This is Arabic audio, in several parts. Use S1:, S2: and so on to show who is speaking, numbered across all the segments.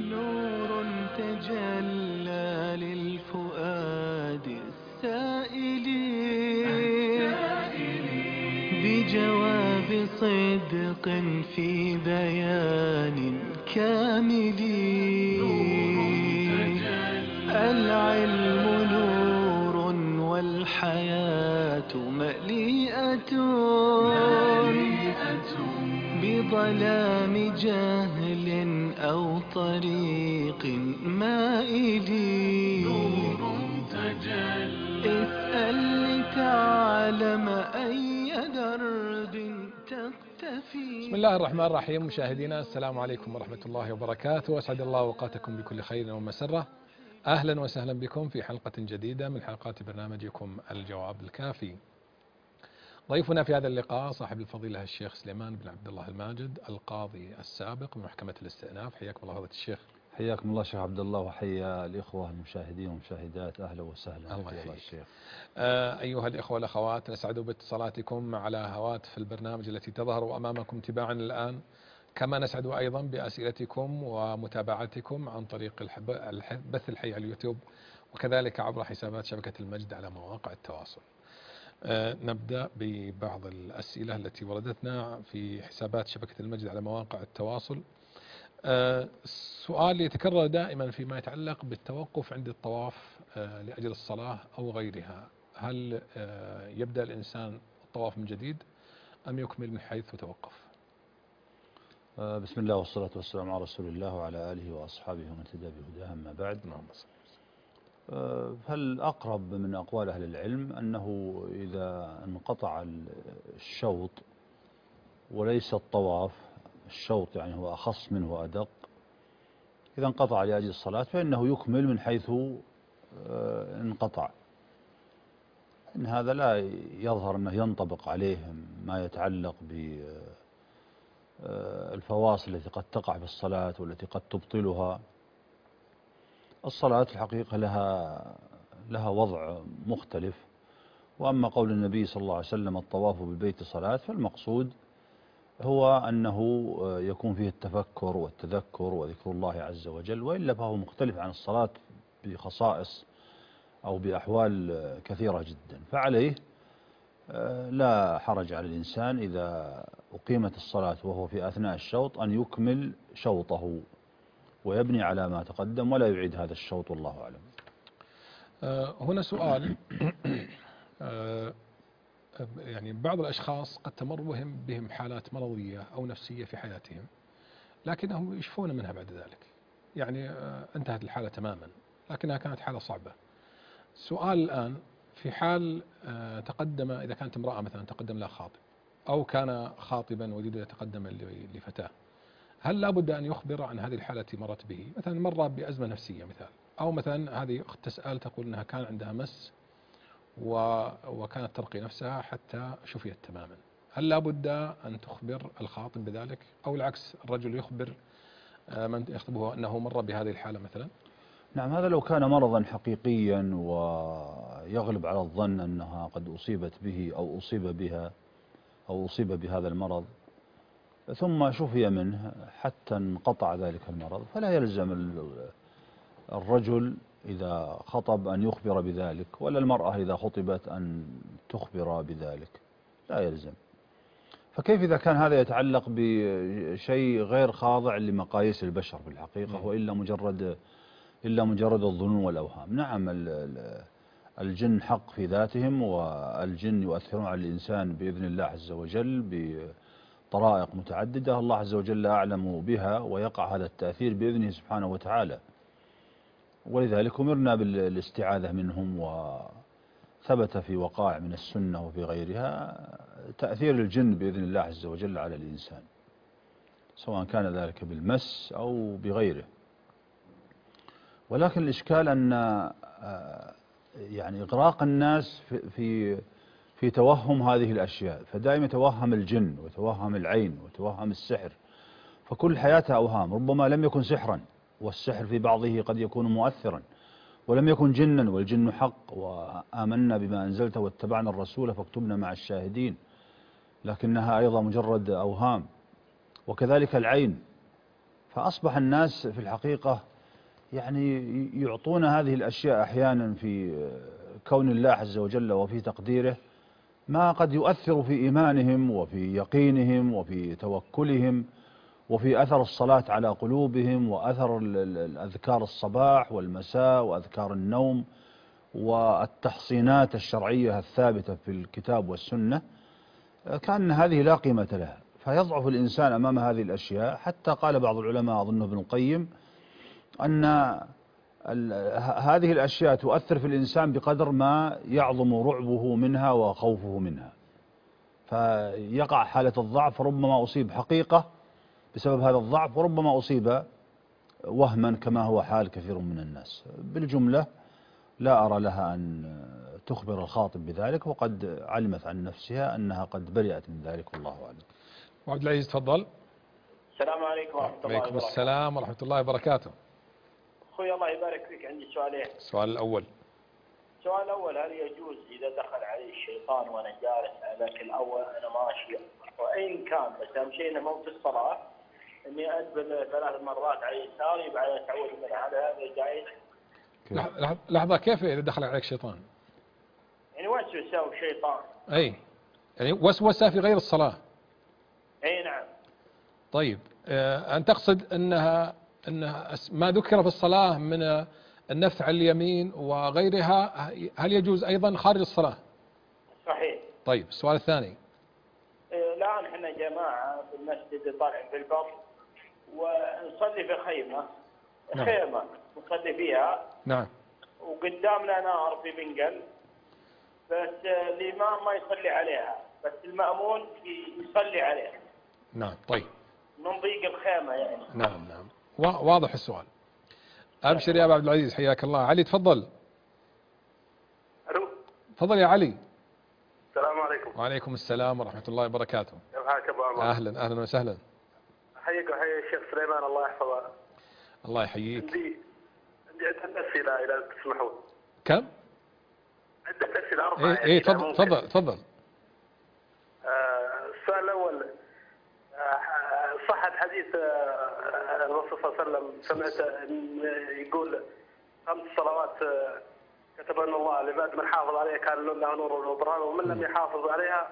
S1: نور تجلى للفؤاد السائل بجواب صدق في بيان كامل. العلم نور والحياة مليئة بظلام جهل أو طريق مائل. اسأل لتعلم أي درب تقتفي.
S2: بسم الله الرحمن الرحيم. مشاهدينا السلام عليكم ورحمة الله وبركاته، وأسعد الله أوقاتكم بكل خير ومسرة. أهلا وسهلا بكم في حلقة جديدة من حلقات برنامجكم الجواب الكافي. ضيفنا في هذا اللقاء صاحب الفضيلة الشيخ سليمان بن عبد الله الماجد، القاضي السابق بمحكمة الاستئناف. حياكم الله فضيلة الشيخ.
S3: حياكم الله شيخ عبد الله، وحيا الإخوة المشاهدين والمشاهدات. أهلا وسهلا.
S2: الله يحييك الشيخ. أيها الإخوة والأخوات، نسعد باتصالاتكم على هواتف البرنامج التي تظهر أمامكم تباعا الآن، كما نسعد أيضا بأسئلتكم ومتابعتكم عن طريق البث الحي على اليوتيوب، وكذلك عبر حسابات شبكة المجد على مواقع التواصل. نبدأ ببعض الأسئلة التي وردتنا في حسابات شبكة المجد على مواقع التواصل. سؤال يتكرر دائما فيما يتعلق بالتوقف عند الطواف لأجل الصلاة أو غيرها. هل يبدأ الإنسان الطواف من جديد أم يكمل من حيث توقف؟
S3: بسم الله والصلاة والسلام على رسول الله وعلى آله وأصحابه ومن تبع بهداه، أما بعد. فالأقرب من أقوال أهل العلم أنه إذا انقطع الشوط وليس الطواف، الشوط يعني هو أخص منه وأدق، إذا انقطع لأجل الصلاة فإنه يكمل من حيث انقطع. إن هذا لا يظهر أنه ينطبق عليه ما يتعلق بالفواصل التي قد تقع في الصلاة والتي قد تبطلها. الصلاة الحقيقة لها وضع مختلف. وأما قول النبي صلى الله عليه وسلم الطواف بالبيت صلاة، فالمقصود هو أنه يكون فيه التفكر والتذكر وذكر الله عز وجل، وإلا فهو مختلف عن الصلاة بخصائص أو بأحوال كثيرة جدا. فعليه لا حرج على الإنسان إذا أقيمت الصلاة وهو في أثناء الشوط أن يكمل شوطه ويبني على ما تقدم ولا يعيد هذا الشوط، والله أعلم.
S2: هنا سؤال. يعني بعض الأشخاص قد تمر بهم حالات مرضية أو نفسية في حياتهم، لكنهم يشفون منها بعد ذلك. يعني انتهت الحالة تماما، لكنها كانت حالة صعبة. سؤال الآن، في حال تقدم، إذا كانت امرأة مثلا تقدم لها خاطب، أو كان خاطبا ويريد أن يتقدم لفتاة، هل لابد أن يخبر عن هذه الحالة التي مرت به؟ مثلا مر بأزمة نفسية مثال، أو مثلا هذه أخت تسأل تقول أنها كان عندها مس وكانت ترقي نفسها حتى شفيت تماما. هل لابد أن تخبر الخاطب بذلك، أو العكس الرجل يخبر من يخطبه أنه مر بهذه الحالة مثلا؟
S3: نعم، هذا لو كان مرضا حقيقيا ويغلب على الظن أنها قد أصيبت به أو أصيب بها أو أصيب بهذا المرض ثم شفي منه حتى انقطع ذلك المرض، فلا يلزم الرجل إذا خطب أن يخبر بذلك، ولا المرأة إذا خطبت أن تخبر بذلك، لا يلزم. فكيف إذا كان هذا يتعلق بشيء غير خاضع لمقاييس البشر في الحقيقة، وإلا مجرد الظنون والأوهام؟ نعم، الجن حق في ذاتهم، والجن يؤثرون على الإنسان بإذن الله عز وجل بطرائق متعددة، الله عز وجل أعلم بها، ويقع هذا التأثير بإذنه سبحانه وتعالى. ولذلك أمرنا بالاستعاذة منهم، وثبت في وقائع من السنة وفي غيرها تأثير الجن بإذن الله عز وجل على الإنسان، سواء كان ذلك بالمس أو بغيره. ولكن الإشكال أن يعني إغراق الناس في توهم هذه الأشياء، فدائما يتوهم الجن ويتوهم العين ويتوهم السحر، فكل حياتها أوهام. ربما لم يكن سحرا، والسحر في بعضه قد يكون مؤثرا، ولم يكن جنا، والجن حق، وآمنا بما أنزلت واتبعنا الرسول فاكتبنا مع الشاهدين، لكنها أيضا مجرد أوهام. وكذلك العين، فأصبح الناس في الحقيقة يعني يعطون هذه الأشياء أحيانا في كون الله عز وجل وفي تقديره ما قد يؤثر في إيمانهم وفي يقينهم وفي توكلهم وفي أثر الصلاة على قلوبهم وأثر الأذكار الصباح والمساء وأذكار النوم والتحصينات الشرعية الثابتة في الكتاب والسنة، كأن هذه لا قيمة لها، فيضعف الإنسان أمام هذه الأشياء. حتى قال بعض العلماء أظنه ابن القيم أن هذه الأشياء تؤثر في الإنسان بقدر ما يعظم رعبه منها وخوفه منها، فيقع حالة الضعف، ربما أصيب حقيقة بسبب هذا الضعف وربما أصيب وهما كما هو حال كثير من الناس. بالجملة لا أرى لها أن تخبر الخاطب بذلك، وقد علمت عن نفسها أنها قد برئت من ذلك، والله أعلم.
S2: وعبد العزيز تفضل.
S4: السلام عليكم ورحمة الله وبركاته.
S2: عليكم السلام ورحمة الله وبركاته.
S4: أخوي الله يبارك فيك، عندي سؤالين.
S2: السؤال الأول.
S4: السؤال الأول، هل يجوز إذا دخل علي الشيطان وأنا جالس على ذاك الأول أنا ماشي وإن كان بس أهم شيء إنه مو في الصلاة، إني أدبر 3 مرات على يساري بعدين أتعود من هذا جائز؟
S2: لحظة، كيف إذا دخل عليك شيطان؟
S4: يعني وسوسة وشيطان.
S2: أي يعني وسوسة في غير الصلاة.
S4: أي نعم.
S2: طيب أن تقصد أنها ما ذكر في الصلاة من النفث على اليمين وغيرها، هل يجوز أيضا خارج الصلاة؟
S4: صحيح.
S2: طيب السؤال الثاني.
S4: الآن احنا جماعة في المسجد طالعين في البر ونصلي في خيمة.
S2: نعم.
S4: خيمة نصلي فيها.
S2: نعم.
S4: وقدامنا نار في بنقل، بس الإمام ما يصلي عليها، بس المأمون يصلي عليها.
S2: نعم. طيب.
S4: من ضيق الخيمة يعني.
S2: نعم. واضح السؤال. أبشر يا أبو عبد العزيز، حياك الله. علي تفضل.
S5: الو.
S2: تفضل يا علي.
S5: السلام عليكم.
S2: وعليكم السلام ورحمة الله وبركاته.
S5: كيف حالك ابو عمر؟
S2: أهلا وسهلا.
S5: احييك وحيي الشيخ سليمان الله يحفظه.
S2: الله يحييك.
S5: عندي عدة أسئلة إذا تسمحون.
S2: كم؟
S5: عدة أسئلة 4.
S2: إيه تفضل.
S5: السؤال الأول، صحة حديث الرسول صلى الله عليه وسلم، سمعت يقول 5 صلوات كتبنا الله لعباد من حافظ عليها كان له نور وبرهان، ومن لم يحافظ عليها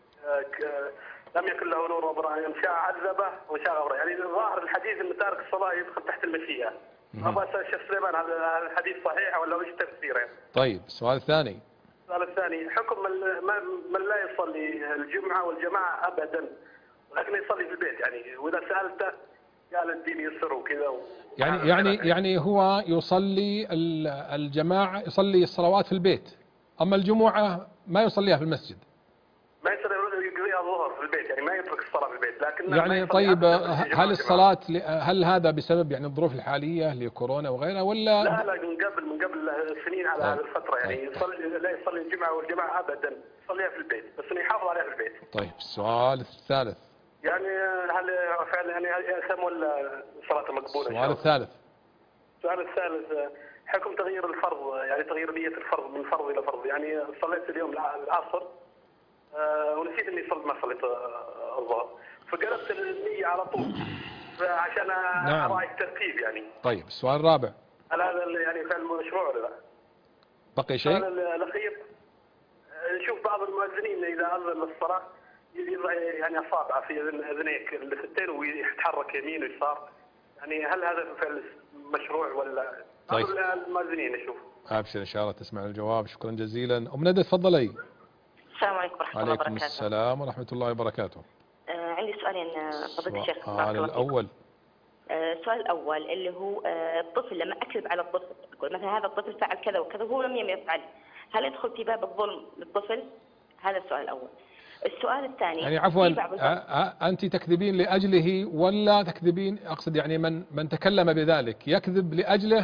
S5: لم يكن له نور وبرهان، إن شاء عذبه وإن شاء غفر. يعني ظاهر الحديث أن تارك الصلاة يدخل تحت المشيئة. أبغى أسأل الشيخ سليمان هذا الحديث صحيح ولا وش تفسيره؟
S2: طيب السؤال الثاني.
S5: السؤال الثاني، حكم من لا يصلي الجمعة والجماعة أبدا ولكن يصلي في البيت، يعني وإذا سألته قال الدين يسر وكذا
S2: يعني هو يصلي الجماعة، يصلي الصلوات في البيت، أما الجمعة ما يصليها في المسجد.
S5: ما يصلي، يقضيها الظهر في البيت، يعني ما يترك الصلاة في البيت. لكن
S2: يعني طيب هل الصلاة هل هذا بسبب يعني الظروف الحالية لكورونا وغيرها ولا؟
S5: لا من قبل سنين على هذه الفترة، يعني لا يصلي الجمعة والجماعة أبدا، يصليها في البيت بس إنه يحافظ عليها في البيت.
S2: طيب السؤال الثالث.
S5: يعني هل فعلا يعني يأثم ولا صلاته مقبولة؟
S2: السؤال الثالث.
S5: السؤال الثالث، حكم تغيير الفرض، يعني تغيير نية الفرض من فرض إلى فرض. يعني صليت اليوم العصر ونسيت إني ما صليت الظهر، فقلبت النية على طول عشان أراعي الترتيب يعني.
S2: طيب السؤال الرابع.
S5: هل هذا يعني فعل مشروع ولا لا؟
S2: بقي شيء؟
S5: السؤال الأخير، نشوف بعض المؤذنين إذا أذن للصلاة يضع يعني أصابعه في أذنيك الستين ويتحرك يمين ويسار، يعني هل هذا فعل مشروع ولا؟
S2: طيب.
S5: المؤذنين نشوف.
S2: أبشر إن شاء الله تسمع الجواب. شكرا جزيلا. أم ندى تفضلي.
S6: السلام عليكم ورحمة الله وبركاته.
S2: عليكم السلام ورحمة الله وبركاته.
S6: عندي سؤالين فضيلة الشيخ.
S2: السؤال الأول.
S6: السؤال الأول اللي هو الطفل لما أكذب على الطفل، أقول مثلا هذا الطفل فعل كذا وكذا وهو لم يفعل، هل يدخل في باب الظلم للطفل؟ هذا السؤال الأول. السؤال الثاني،
S2: يعني عفوا أنت تكذبين لأجله ولا تكذبين، أقصد يعني من تكلم بذلك يكذب لأجله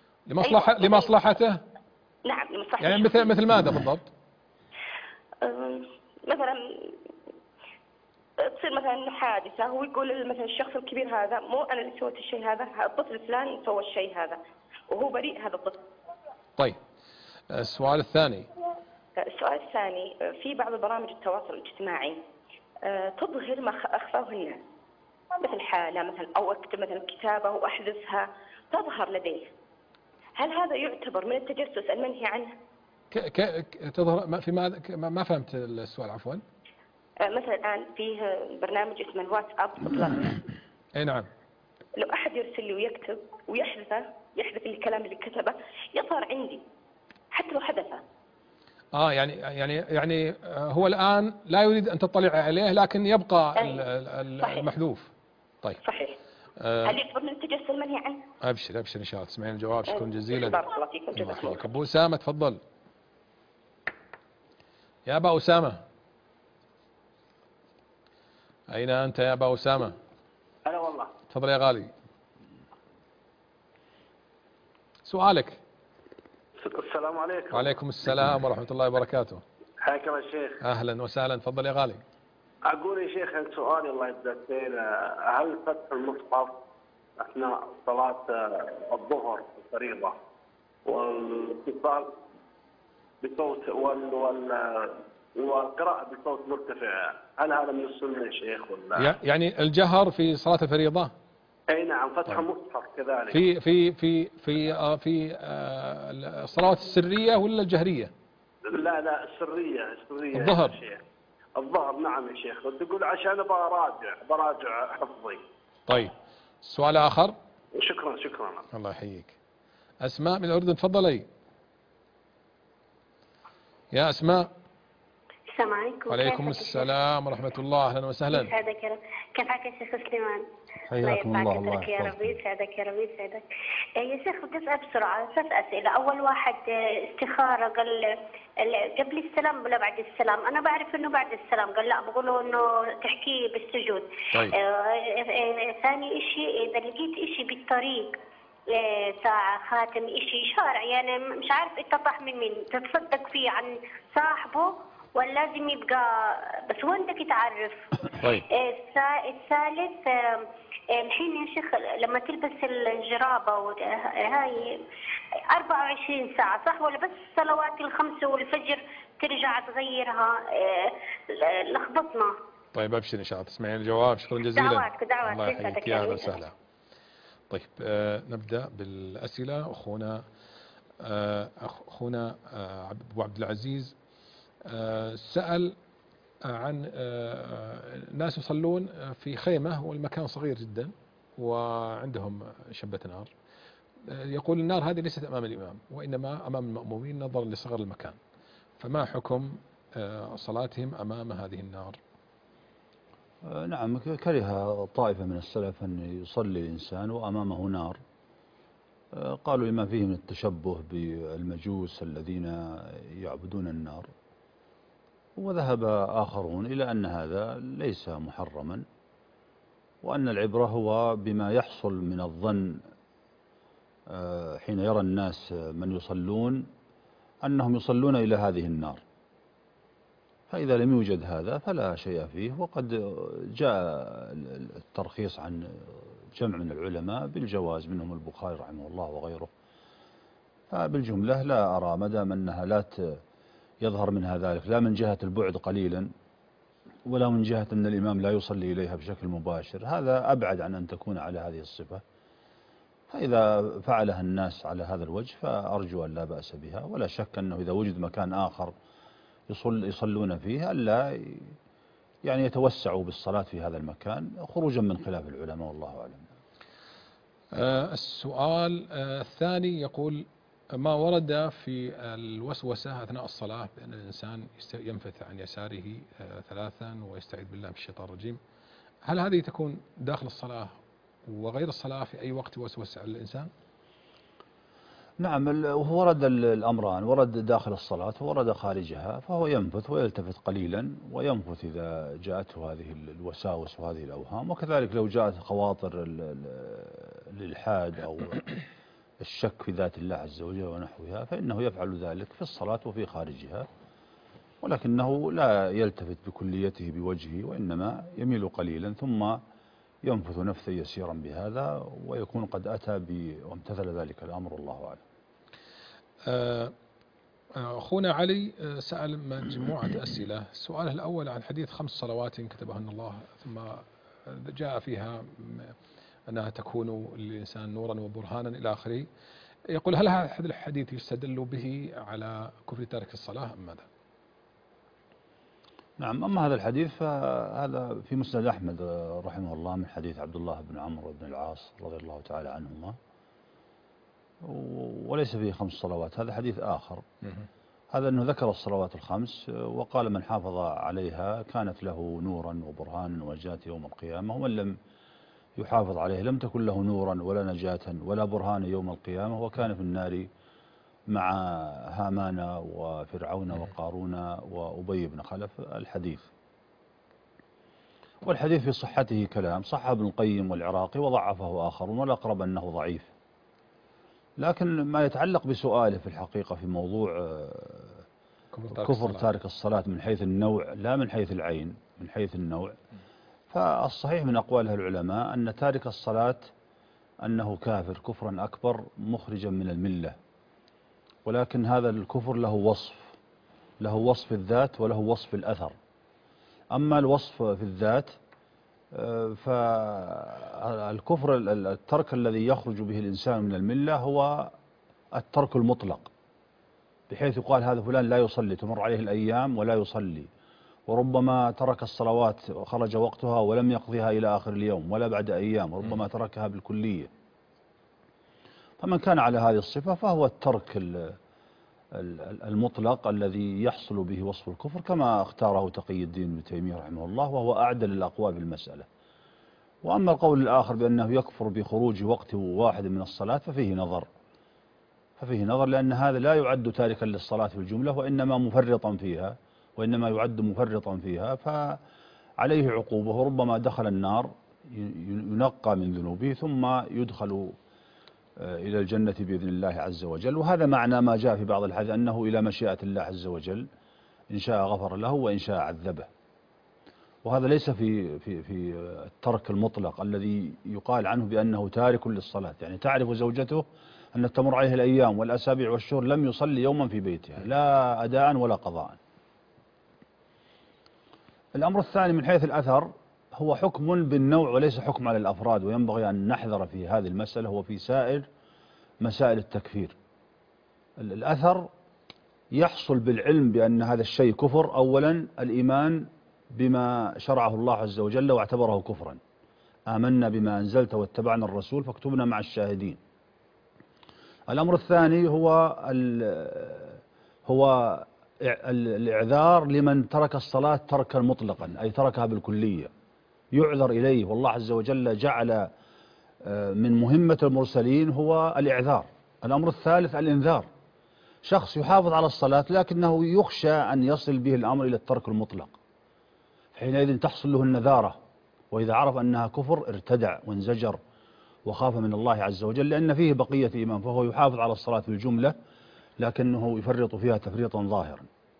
S2: لمصلحته؟
S6: نعم لمصلحته.
S2: يعني مثل ماذا بالضبط؟
S6: مثلا تصير مثلا حادثة هو يقول مثلا الشخص الكبير هذا مو أنا اللي سويت الشيء هذا، الطفل الفلاني سوى الشيء هذا وهو بريء هذا الطفل.
S2: طيب السؤال الثاني.
S6: السؤال الثاني، في بعض برامج التواصل الاجتماعي تظهر ما أخفاه الناس، مثل حالة مثلا أو أكتب مثلا كتابة وأحذفها تظهر لديه، هل هذا يعتبر من التجسس المنهي عنه؟
S2: تظهر في ماذا؟ ما فهمت السؤال عفوا.
S6: مثلا الآن فيه برنامج اسمه الواتساب بلس.
S2: اي نعم.
S6: لو أحد يرسل لي ويكتب ويحذفه، يحذف الكلام اللي كتبه، يظهر عندي حتى لو حذفه.
S2: يعني هو الآن لا يريد أن تطلع عليه لكن يبقى المحذوف. طيب.
S6: صحيح. هل يعتبر من التجسس المنهي عنه؟
S2: أبشر إن شاء الله تسمعين الجواب. شكرا جزيلا.
S6: بارك الله فيكم.
S2: الله يحييك. أبو أسامة تفضل. يا أبا أسامة، أين أنت يا أبا أسامة؟
S5: هلا والله.
S2: تفضل يا غالي. سؤالك.
S5: السلام عليكم.
S2: وعليكم السلام ورحمة الله وبركاته.
S5: حياك الله شيخ.
S2: أهلا وسهلا. تفضل يا غالي.
S5: أقول يا شيخ أنت سؤالي الله يجزاك خير، هل فتح المصحف أثناء صلاة الظهر الفريضة والاتصال بصوت والقراءة بصوت مرتفع، هل هذا من السنة يا شيخ ولا؟
S2: يعني الجهر في صلاة الفريضة؟
S5: أي نعم، فتح المصحف كذلك.
S2: في الصلوات السرية ولا الجهرية؟
S5: لا السرية
S2: الظهر.
S5: يا شيخ. الظهر نعم يا شيخ، وتقول عشان براجع حفظي.
S2: طيب سؤال آخر.
S5: شكرا.
S2: الله يحييك. أسماء من الأردن تفضلي. يا أسماء.
S7: السلام عليكم.
S2: وعليكم السلام ورحمة الله. أهلا وسهلا.
S7: يسعدك يا رب. كيف حالك يا شيخ سليمان؟
S3: حياكم الله. الله
S7: يسعدك يا رب. يسعدك يا رب. يسعدك يا شيخ. بدي أسأل بسرعة 3 أسئلة. أول واحد استخارة، قال قبل السلام ولا بعد السلام؟ أنا بعرف إنه بعد السلام. قال لا، بقوله إنه تحكيه بالسجود.
S2: طيب.
S7: ثاني إشي، إذا لقيت إشي بالطريق، ساعة، خاتم، إشي شارع، يعني مش عارف اتضح من مين، تتصدق فيه عن صاحبه ولا لازم يبقى بس وين بدك تعرف؟
S2: طيب.
S7: الثالث، الحين يا شيخ لما تلبس الجرابة هاي 24 ساعة صح، ولا بس الصلوات الخمس والفجر ترجع تغيرها؟ لخبطنا.
S2: طيب أبشر إن شاء الله تسمعين الجواب. شكرا جزيلا.
S7: دعواتك.
S2: الله يحييك. يا أهلا وسهلا. طيب نبدأ بالأسئلة. أخونا أبو عبد العزيز سأل عن ناس يصلون في خيمة والمكان صغير جدا وعندهم شبة نار. يقول النار هذه ليست أمام الإمام وإنما أمام المأمومين نظرا لصغر المكان، فما حكم صلاتهم أمام هذه النار؟
S3: نعم، كره طائفة من السلف أن يصلي الإنسان وأمامه نار. قالوا لما فيه من التشبه بالمجوس الذين يعبدون النار. وذهب آخرون إلى أن هذا ليس محرما، وأن العبرة هو بما يحصل من الظن حين يرى الناس من يصلون أنهم يصلون إلى هذه النار، فإذا لم يوجد هذا فلا شيء فيه. وقد جاء الترخيص عن جمع من العلماء بالجواز، منهم البخاري رحمه الله وغيره. فبالجملة لا أرى مدام أنها لا يظهر منها ذلك، لا من جهة البعد قليلا ولا من جهة أن الإمام لا يصلي إليها بشكل مباشر، هذا أبعد عن أن تكون على هذه الصفة. فإذا فعلها الناس على هذا الوجه فأرجو أن لا بأس بها، ولا شك أنه إذا وجد مكان آخر يصلون فيه ألا يعني يتوسعوا بالصلاة في هذا المكان خروجا من خلاف العلماء، والله أعلم.
S2: السؤال الثاني يقول: ما ورد في الوسوسة أثناء الصلاة بأن الإنسان ينفث عن يساره 3 ويستعيذ بالله من الشيطان الرجيم، هل هذه تكون داخل الصلاة وغير الصلاة في أي وقت يوسوس على الإنسان؟
S3: نعم، ورد الأمران، ورد داخل الصلاة وورد خارجها، فهو ينفث ويلتفت قليلا وينفث إذا جاءته هذه الوساوس وهذه الأوهام، وكذلك لو جاءت خواطر الإلحاد أو الشك في ذات الله عز وجل ونحوها فإنه يفعل ذلك في الصلاة وفي خارجها، ولكنه لا يلتفت بكليته بوجهه، وإنما يميل قليلا ثم ينفث نفثا يسيرا بهذا، ويكون قد أتى وامتثل ذلك الأمر، الله أعلم.
S2: أخونا علي سأل مجموعة أسئلة. سؤاله الأول عن حديث 5 صلوات كتبهن الله ثم جاء فيها أنها تكون للإنسان نورا وبرهانا إلى آخره. يقول هل هذا الحديث يستدل به على كفر تارك الصلاة أم ماذا؟
S3: نعم، أما هذا الحديث فهذا في مسند أحمد رحمه الله من حديث عبد الله بن عمرو بن العاص رضي الله تعالى عنهما، وليس فيه 5 صلوات، هذا حديث آخر. هذا أنه ذكر الصلوات ال5 وقال من حافظ عليها كانت له نورا وبرهانا ونجاة يوم القيامة، ومن لم يحافظ عليه لم تكن له نورا ولا نجاة ولا برهانا يوم القيامة، وكان في النار مع هامان وفرعون وقارون وأبي بن خلف الحديث. والحديث في صحته كلام، صح ابن القيم والعراقي وضعفه آخرون، والأقرب أنه ضعيف. لكن ما يتعلق بسؤاله في الحقيقة في موضوع كفر تارك الصلاة من حيث النوع لا من حيث العين، من حيث النوع، فالصحيح من أقوال العلماء أن تارك الصلاة أنه كافر كفرا أكبر مخرجا من الملة، ولكن هذا الكفر له وصف الذات وله وصف الأثر. أما الوصف في الذات فالكفر الترك الذي يخرج به الإنسان من الملة هو الترك المطلق، بحيث يقال هذا فلان لا يصلي، تمر عليه الأيام ولا يصلي، وربما ترك الصلوات خرج وقتها ولم يقضيها إلى آخر اليوم ولا بعد أيام، وربما تركها بالكلية. فمن كان على هذه الصفة فهو الترك المطلق الذي يحصل به وصف الكفر، كما اختاره تقي الدين ابن تيمية رحمه الله، وهو أعدل الأقوال في المسألة. وأما القول الآخر بأنه يكفر بخروج وقت واحد من الصلاة ففيه نظر، لأن هذا لا يعد تاركا للصلاة في الجملة، وإنما يعد مفرطا فيها، فعليه عقوبة، وربما دخل النار ينقى من ذنوبه ثم يدخل إلى الجنة بإذن الله عز وجل. وهذا معنى ما جاء في بعض الحديث أنه إلى مشيئة الله عز وجل، إن شاء غفر له وإن شاء عذبه. وهذا ليس في الترك المطلق الذي يقال عنه بأنه تارك للصلاة، يعني تعرف زوجته أن تمر عليه الأيام والأسابيع والشهور لم يصلي يوما في بيتها، لا أداء ولا قضاء. الأمر الثاني من حيث الأثر هو حكم بالنوع وليس حكم على الأفراد، وينبغي أن نحذر في هذه المسألة وفي سائر مسائل التكفير. الأثر يحصل بالعلم بأن هذا الشيء كفر، أولا الإيمان بما شرعه الله عز وجل واعتبره كفرا، آمنا بما أنزلت واتبعنا الرسول فاكتبنا مع الشاهدين. الأمر الثاني هو الإعذار لمن ترك الصلاة تركا مطلقا، أي تركها بالكلية، يعذر إليه، والله عز وجل جعل من مهمة المرسلين هو الإعذار. الأمر الثالث الإنذار، شخص يحافظ على الصلاة لكنه يخشى أن يصل به الأمر إلى الترك المطلق، حينئذ تحصل له النذارة، وإذا عرف أنها كفر ارتدع وانزجر وخاف من الله عز وجل، لأن فيه بقية إيمان، فهو يحافظ على الصلاة بالجملة لكنه يفرط فيها تفريطا ظاهرا.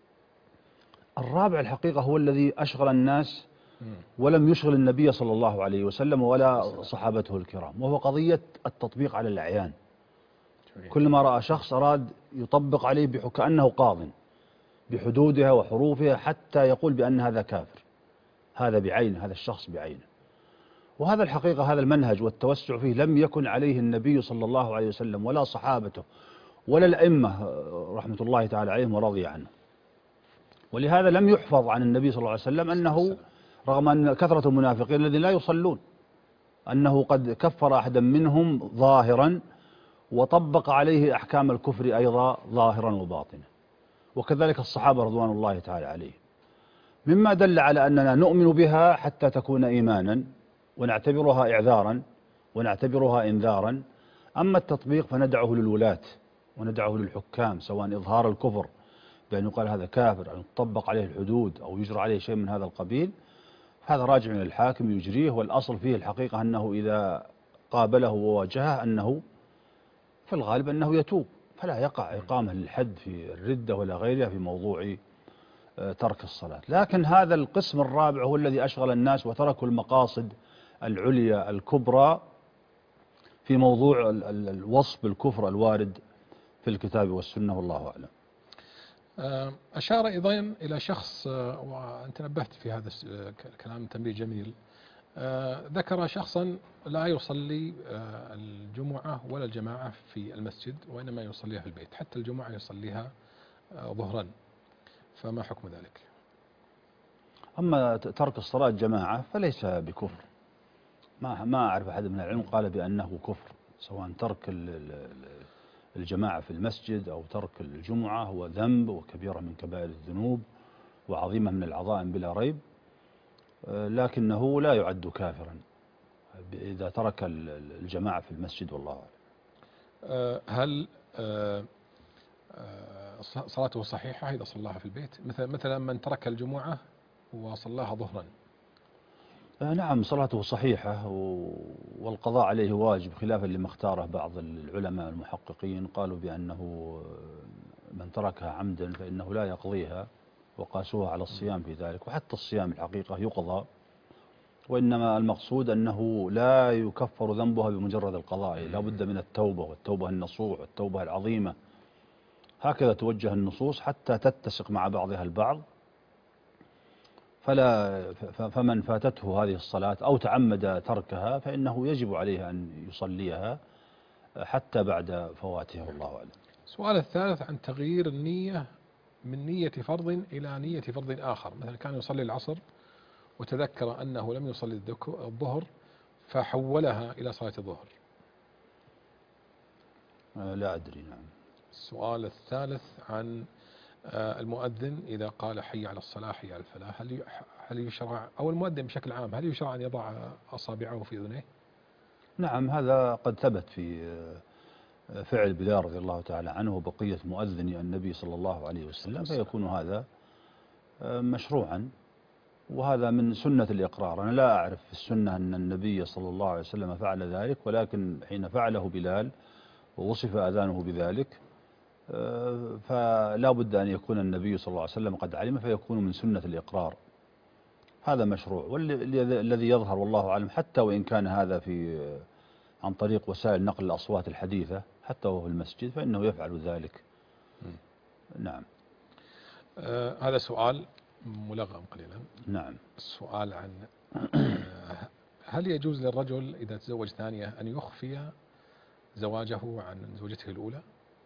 S3: الرابع الحقيقة هو الذي أشغل الناس ولم يشغل النبي صلى الله عليه وسلم ولا صحابته الكرام، وهو قضية التطبيق على الأعيان. كل ما رأى شخص أراد يطبق عليه كأنه قاض بحدودها وحروفها، حتى يقول بأن هذا كافر، هذا بعينه، هذا الشخص بعينه. وهذا الحقيقة هذا المنهج والتوسع فيه لم يكن عليه النبي صلى الله عليه وسلم ولا صحابته ولا الأئمة رحمة الله تعالى عليهم ورضي عنه. ولهذا لم يحفظ عن النبي صلى الله عليه وسلم أنه رغم أن كثرة المنافقين الذين لا يصلون أنه قد كفر أحدا منهم ظاهرا وطبق عليه أحكام الكفر أيضا ظاهرا وباطنا، وكذلك الصحابة رضوان الله تعالى عليهم، مما دل على أننا نؤمن بها حتى تكون إيمانا ونعتبرها إعذارا ونعتبرها إنذارا. أما التطبيق فندعه للولاة وندعه للحكام، سواء إظهار الكفر بأن يقال هذا كافر أو يطبق عليه الحدود أو يجرى عليه شيء من هذا القبيل، هذا راجع إلى الحاكم يجريه. والأصل فيه الحقيقة أنه إذا قابله وواجهه أنه في الغالب أنه يتوب، فلا يقع إقامة للحد في الردة ولا غيرها في موضوع ترك الصلاة. لكن هذا القسم الرابع هو الذي أشغل الناس وتركوا المقاصد العليا الكبرى في موضوع الوصف بالكفر الوارد في الكتاب والسنة، والله أعلم.
S2: أشار أيضا إلى شخص، وأنت نبهت في هذا الكلام تنبيه جميل، ذكر شخصا لا يصلي الجمعة ولا الجماعة في المسجد، وإنما يصليها في البيت، حتى الجمعة يصليها ظهرا، فما حكم ذلك؟
S3: أما ترك الصلاة جماعة فليس بكفر، ما أعرف أحد من العلم قال بأنه كفر، سواء ترك الجماعة في المسجد أو ترك الجمعة هو ذنب وكبيرة من كبائر الذنوب وعظيمة من العظائم بلا ريب، لكنه لا يعد كافرا إذا ترك الجماعة في المسجد، والله أعلم.
S2: هل صلاته صحيحة إذا صلاها في البيت، مثلا من ترك الجمعة وصلاها ظهرا؟
S3: نعم صلاته صحيحة والقضاء عليه واجب، خلافا لما اختاره بعض العلماء المحققين، قالوا بأنه من تركها عمدا فإنه لا يقضيها، وقاسوها على الصيام في ذلك، وحتى الصيام الحقيقة يقضى، وإنما المقصود أنه لا يكفر ذنبها بمجرد القضاء، لا بد من التوبة، والتوبة النصوح والتوبة العظيمة، هكذا توجه النصوص حتى تتسق مع بعضها البعض. فمن فاتته هذه الصلاة أو تعمد تركها فإنه يجب عليه أن يصليها حتى بعد فواتها، والله أعلم.
S2: السؤال الثالث عن تغيير النية من نية فرض إلى نية فرض آخر، مثلا كان يصلي العصر وتذكر أنه لم يصلي الظهر فحولها إلى صلاة الظهر.
S3: لا أدري. نعم.
S2: السؤال الثالث عن المؤذن إذا قال حي على الصلاة حي على الفلاح، هل يشرع، أو المؤذن بشكل عام، هل يشرع أن يضع أصابعه في أذنيه؟
S3: نعم هذا قد ثبت في فعل بلال رضي الله تعالى عنه وبقية مؤذني النبي صلى الله عليه وسلم، فيكون هذا مشروعا، وهذا من سنة الإقرار. أنا لا أعرف في السنة أن النبي صلى الله عليه وسلم فعل ذلك، ولكن حين فعله بلال ووصف أذانه بذلك فلا بد أن يكون النبي صلى الله عليه وسلم قد علم، فيكون من سنة الإقرار، هذا مشروع. والذي يظهر والله أعلم حتى وإن كان هذا عن طريق وسائل نقل الأصوات الحديثة حتى وهو في المسجد فإنه يفعل ذلك. نعم.
S2: هذا سؤال ملغم قليلا.
S3: نعم.
S2: السؤال عن هل يجوز للرجل إذا تزوج ثانية أن يخفي زواجه عن زوجته الأولى؟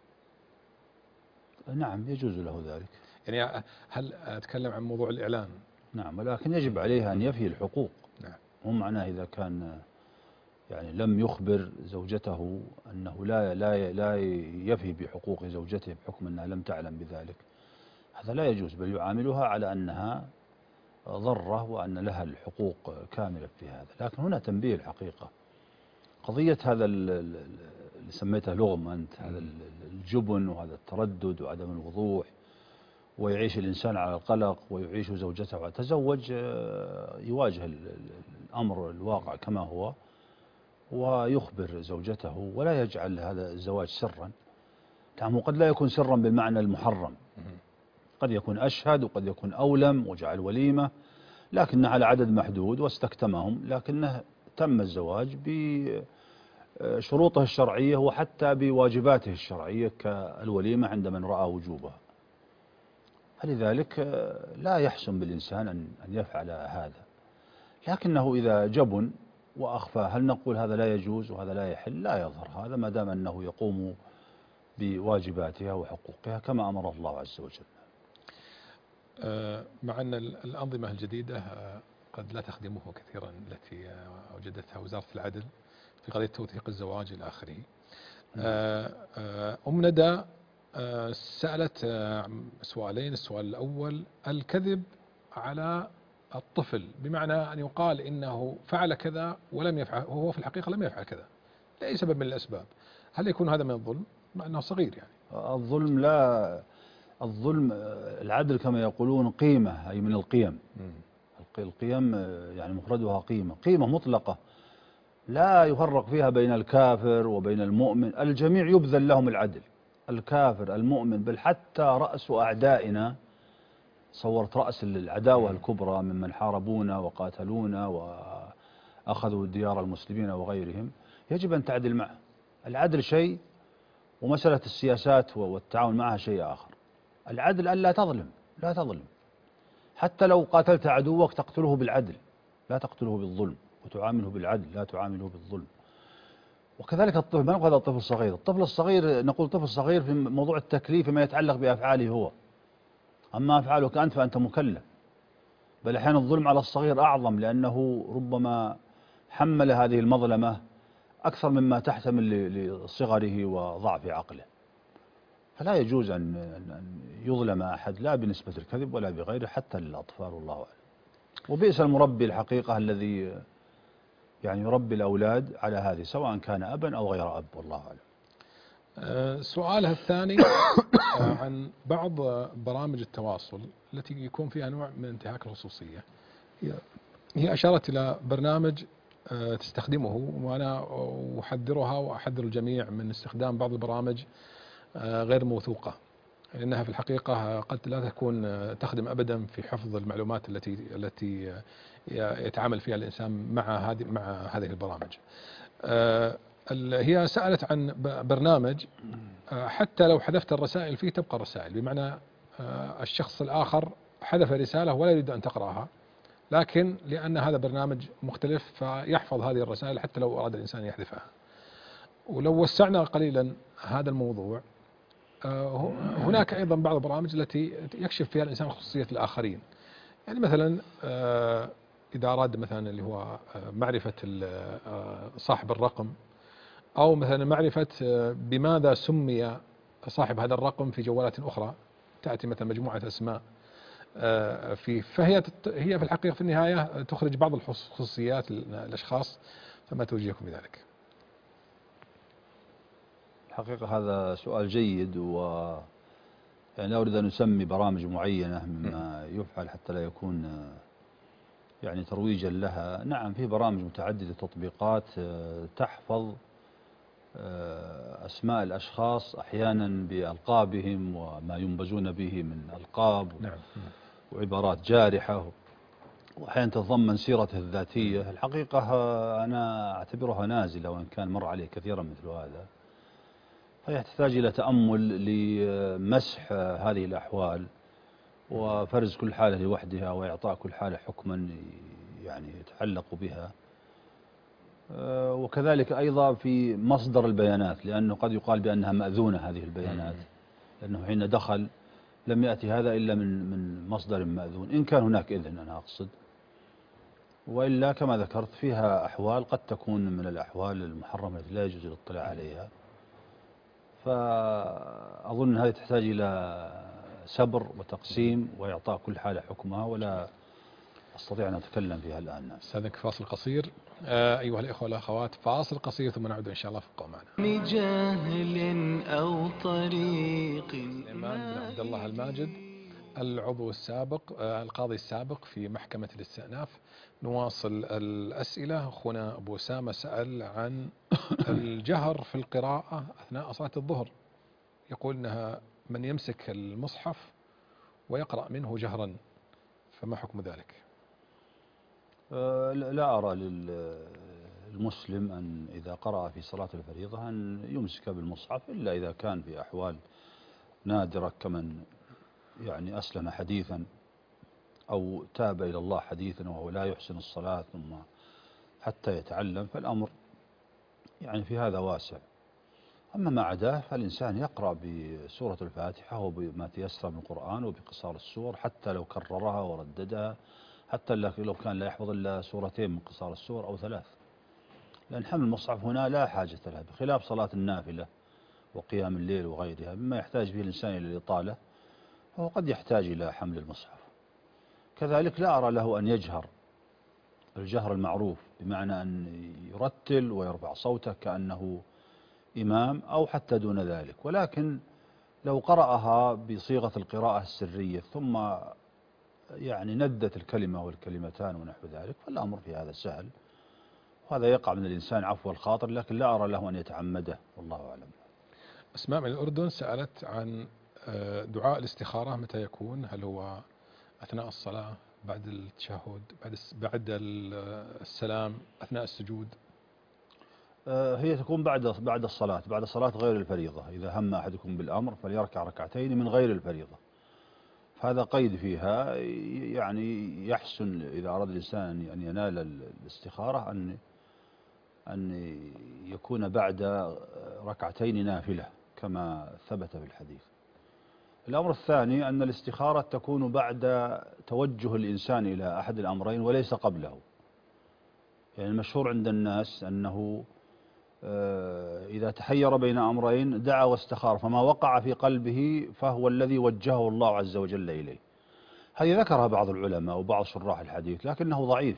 S3: نعم يجوز له ذلك.
S2: يعني هل أتكلم عن موضوع الإعلان؟
S3: نعم، ولكن يجب عليه أن يفي الحقوق.
S2: نعم.
S3: مو معناه إذا كان يعني لم يخبر زوجته أنه لا يفي بحقوق زوجته بحكم أنها لم تعلم بذلك، هذا لا يجوز، بل يعاملها على أنها ضرة وأن لها الحقوق كاملة في هذا. لكن هنا تنبيه الحقيقة، قضية هذا اللي سميته لغم أنت، هذا الجبن وهذا التردد وعدم الوضوح، ويعيش الإنسان على القلق ويعيش زوجته، تزوج يواجه الأمر الواقع كما هو ويخبر زوجته ولا يجعل هذا الزواج سرا. نعم، قد لا يكون سرا بالمعنى المحرم، قد يكون أشهد وقد يكون أولم وجعل وليمة، لكنه على عدد محدود واستكتمهم، لكنه تم الزواج بشروطه الشرعية وحتى بواجباته الشرعية كالوليمة عند من رأى وجوبها. فلذلك لا يحسن بالإنسان أن يفعل هذا، لكنه إذا جبن وأخفى هل نقول هذا لا يجوز وهذا لا يحل؟ لا يظهر هذا ما دام أنه يقوم بواجباتها وحقوقها كما أمر الله عز وجل.
S2: مع أن الأنظمة الجديدة قد لا تخدمه كثيرا التي أوجدتها وزارة العدل في قضية توثيق الزواج إلى آخره. أم ندى سألت سؤالين. السؤال الأول: الكذب على الطفل بمعنى أن يقال إنه فعل كذا ولم يفعل، وهو في الحقيقة لم يفعل كذا لأي سبب من الأسباب، هل يكون هذا من الظلم مع أنه صغير؟ يعني
S3: الظلم لا، الظلم العدل كما يقولون قيمة، أي من القيم. القيم يعني مفردها قيمة، قيمة مطلقة لا يفرق فيها بين الكافر وبين المؤمن، الجميع يبذل لهم العدل، الكافر المؤمن، بل حتى رأس أعدائنا، صورت رأس العداوة الكبرى ممن حاربونا وقاتلونا وأخذوا ديار المسلمين وغيرهم، يجب أن تعدل معه. العدل شيء ومسألة السياسات والتعاون معها شيء آخر. العدل أن لا تظلم، لا تظلم، حتى لو قاتلت عدوك تقتله بالعدل لا تقتله بالظلم. وتعامله بالعدل لا تعامله بالظلم. وكذلك الطفل، ما نقول هذا الطفل الصغير، الطفل الصغير نقول طفل صغير في موضوع التكليف فيما يتعلق بأفعاله هو، أما أفعالك أنت فأنت مكلف. بل أحيانا الظلم على الصغير أعظم، لأنه ربما حمل هذه المظلمة أكثر مما تحتمل لصغره وضعف عقله. فلا يجوز أن يظلم أحد لا بنسبة الكذب ولا بغيره حتى للأطفال، والله أعلم. وبئس المربي الحقيقة الذي يعني يربي الأولاد على هذه، سواء كان أبا أو غير أب، والله أعلم.
S2: سؤالها الثاني عن بعض برامج التواصل التي يكون فيها نوع من انتهاك الخصوصية. هي أشارت إلى برنامج تستخدمه، وأنا أحذرها وأحذر الجميع من استخدام بعض البرامج غير موثوقة، لأنها في الحقيقة قد لا تكون تخدم أبدا في حفظ المعلومات التي يتعامل فيها الإنسان مع هذه البرامج. هي سألت عن برنامج حتى لو حذفت الرسائل فيه تبقى الرسائل، بمعنى الشخص الآخر حذف رسالة ولا يريد أن تقرأها، لكن لأن هذا برنامج مختلف فيحفظ هذه الرسائل حتى لو أراد الإنسان يحذفها. ولو وسعنا قليلا هذا الموضوع، هناك أيضا بعض البرامج التي يكشف فيها الإنسان خصوصية الآخرين. يعني مثلا إذا أراد مثلا اللي هو معرفة صاحب الرقم، أو مثلا معرفة بماذا سمي صاحب هذا الرقم في جوالات أخرى، تأتي مثلا مجموعة أسماء فهي في الحقيقة في النهاية تخرج بعض الخصوصيات للأشخاص. فما توجيهكم بذلك؟
S3: الحقيقة هذا سؤال جيد، يعني لا أريد أن نسمي برامج معينة مما يفعل حتى لا يكون يعني ترويجا لها. نعم، في برامج متعددة تطبيقات تحفظ أسماء الأشخاص أحيانا بألقابهم وما ينبزون به من ألقاب وعبارات جارحة، وأحيانا تتضمن سيرته الذاتية. الحقيقة أنا أعتبرها نازلة، وإن كان مر عليه كثيرا مثل هذا، فهي تحتاج إلى تأمل لمسح هذه الأحوال وفرز كل حالة لوحدها وإعطاء كل حالة حكما يعني يتعلق بها. وكذلك أيضا في مصدر البيانات، لأنه قد يقال بأنها مأذونة هذه البيانات، لأنه حين دخل لم يأتي هذا إلا من مصدر مأذون، إن كان هناك إذن أنا أقصد. وإلا كما ذكرت فيها أحوال قد تكون من الأحوال المحرمة التي لا يجوز الاطلاع عليها. فأظن هذه تحتاج إلى صبر وتقسيم وإعطاء كل حالة حكمها، ولا أستطيع أن أتكلم فيها الآن.
S2: استاذنك فاصل قصير. أيها الإخوة والأخوات، فاصل قصير ثم نعود إن شاء الله، فابقوا معنا.
S1: جهل أو طريق
S2: سليمان بن عبد الله الماجد، العضو السابق القاضي السابق في محكمة الاستئناف. نواصل الأسئلة. أخونا أبو أسامة سأل عن الجهر في القراءة أثناء صلاة الظهر، يقول أنها من يمسك المصحف ويقرأ منه جهرا، فما حكم ذلك؟
S3: لا أرى للمسلم أن إذا قرأ في صلاة الفريضة أن يمسك بالمصحف، إلا إذا كان في أحوال نادرة كمن يعني أسلم حديثا أو تاب إلى الله حديثا وهو لا يحسن الصلاة ثم حتى يتعلم، فالأمر يعني في هذا واسع. أما ما عداه فالإنسان يقرأ بسورة الفاتحة وبما تيسر من القرآن وبقصار السور، حتى لو كررها ورددها، حتى لو كان لا يحفظ إلا سورتين من قصار السور أو 3، لأن حمل المصحف هنا لا حاجة له، بخلاف صلاة النافلة وقيام الليل وغيرها مما يحتاج فيه الإنسان إلى الإطالة، فهو قد يحتاج إلى حمل المصحف. كذلك لا أرى له أن يجهر الجهر المعروف، بمعنى أن يرتل ويرفع صوته كأنه إمام أو حتى دون ذلك، ولكن لو قرأها بصيغة القراءة السرية ثم يعني ندت الكلمة والكلمتان ونحو ذلك، فالأمر في هذا سهل، وهذا يقع من الإنسان عفو الخاطر، لكن لا أرى له أن يتعمده، والله أعلم.
S2: أسماء من الأردن سألت عن دعاء الاستخارة متى يكون؟ هل هو أثناء الصلاة، بعد التشهد، بعد السلام، أثناء السجود؟
S3: هي تكون بعد الصلاة، بعد صلاة غير الفريضة. إذا هم أحدكم بالأمر فليركع ركعتين من غير الفريضة، فهذا قيد فيها، يعني يحسن إذا أراد الإنسان أن ينال الاستخارة أن يكون بعد ركعتين نافلة كما ثبت في الحديث. الأمر الثاني أن الاستخارة تكون بعد توجه الإنسان إلى أحد الأمرين وليس قبله. يعني المشهور عند الناس أنه إذا تحير بين أمرين دعا واستخار، فما وقع في قلبه فهو الذي وجهه الله عز وجل إليه. هذه ذكرها بعض العلماء وبعض شراح الحديث لكنه ضعيف،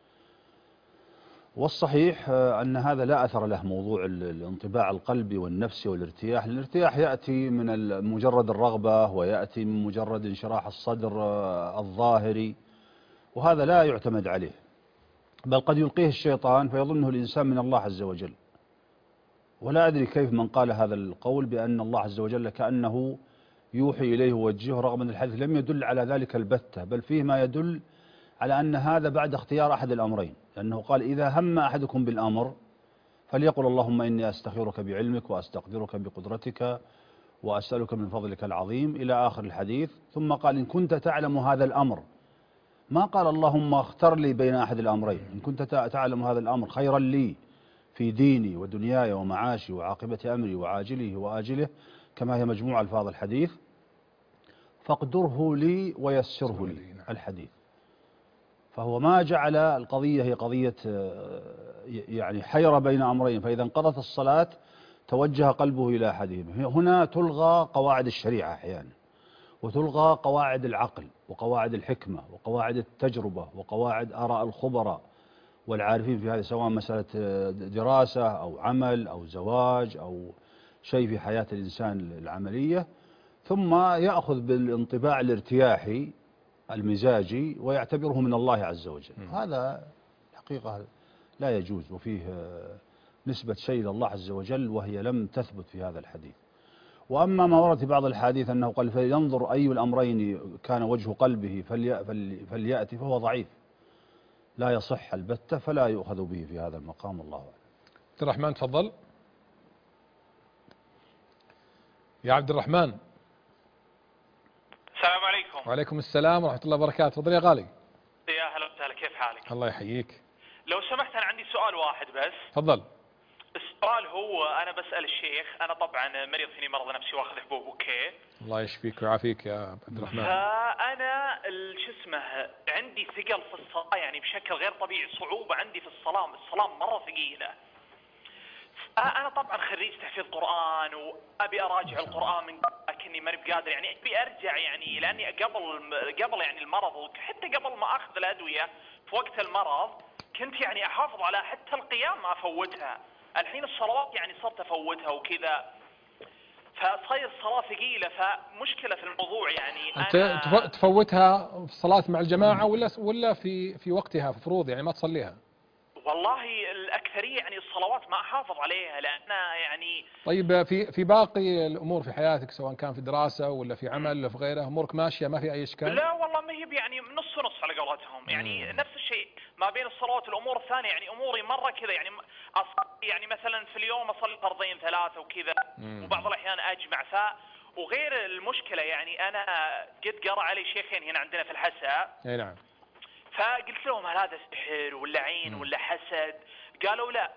S3: والصحيح أن هذا لا أثر له موضوع الانطباع القلبي والنفسي والارتياح. الارتياح يأتي من مجرد الرغبة ويأتي من مجرد انشراح الصدر الظاهري، وهذا لا يعتمد عليه، بل قد يلقيه الشيطان فيظنه الإنسان من الله عز وجل. ولا أدري كيف من قال هذا القول بأن الله عز وجل كأنه يوحي إليه ووجهه، رغم أن الحديث لم يدل على ذلك البتة، بل فيه ما يدل على أن هذا بعد اختيار أحد الأمرين، لأنه قال إذا هم أحدكم بالأمر فليقل اللهم إني أستخيرك بعلمك وأستقدرك بقدرتك وأسألك من فضلك العظيم إلى آخر الحديث. ثم قال إن كنت تعلم هذا الأمر، ما قال اللهم اختر لي بين أحد الأمرين، إن كنت تعلم هذا الأمر خيرا لي في ديني ودنياي ومعاشي وعاقبة أمري وعاجله وآجله كما هي مجموع ألفاظ الحديث، فاقدره لي ويسره لي الحديث. فهو ما جعل القضية هي قضية يعني حيرة بين أمرين، فإذا انقضت الصلاة توجه قلبه إلى أحدهما. هنا تلغى قواعد الشريعة أحيانا، وتلغى قواعد العقل وقواعد الحكمة وقواعد التجربة وقواعد آراء الخبراء والعارفين في هذا، سواء مسألة دراسة أو عمل أو زواج أو شيء في حياة الإنسان العملية، ثم يأخذ بالانطباع الارتياحي المزاجي ويعتبره من الله عز وجل. هذا حقيقة لا يجوز، وفيه نسبة شيء إلى الله عز وجل وهي لم تثبت في هذا الحديث. وأما ما ورد في بعض الحديث أنه قال فلينظر أي الأمرين كان وجه قلبه فليأتي، فهو ضعيف لا يصح البتة، فلا يؤخذ به في هذا المقام. الله أعلم.
S2: عبد الرحمن تفضل. يا عبد الرحمن.
S8: السلام عليكم.
S2: وعليكم السلام ورحمة الله وبركاته. تفضل يا غالي.
S8: يا هلا وسهلا، كيف حالك؟
S2: الله يحييك.
S8: لو سمحت أنا عندي سؤال واحد بس.
S2: تفضل.
S8: السؤال هو أنا بسأل الشيخ، أنا طبعا مريض فيني مرض نفسي واخذ حبوب اوكي.
S2: الله يشفيك ويعافيك يا عبد الرحمن.
S8: فأنا شو اسمه عندي ثقل في الصلاة يعني بشكل غير طبيعي، صعوبة عندي في الصلاة مرة ثقيلة. أنا طبعا خريج تحفيظ قرآن وأبي أراجع القرآن من لكني ماني بقادر، يعني أبي أرجع يعني لأني قبل يعني المرض وحتى قبل ما أخذ الأدوية في وقت المرض كنت يعني أحافظ على حتى القيام ما أفوتها. الحين الصلوات يعني صرت أفوتها وكذا، فصير الصلاة ثقيلة، فمشكلة في الموضوع يعني.
S2: أنت تفوتها في الصلاة مع الجماعة ولا في وقتها في فروض يعني ما تصليها؟
S8: والله الأكثرية يعني الصلوات ما أحافظ عليها لأنها يعني.
S2: طيب في باقي الأمور في حياتك سواء كان في دراسة ولا في عمل ولا في غيره، أمورك ماشية ما في أي إشكال؟
S8: لا والله ما هي يعني نص ونص على قولتهم، يعني نفس الشيء ما بين الصلوات والأمور الثانية، يعني أموري مرة كذا يعني يعني مثلا في اليوم أصلي فرضين ثلاثة وكذا، وبعض الأحيان أجمع وغير المشكلة يعني أنا قد قرأ علي شيخين هنا عندنا في الحساء.
S2: أي نعم.
S8: فقلت لهم هل هذا سحر ولا عين ولا حسد؟ قالوا لا.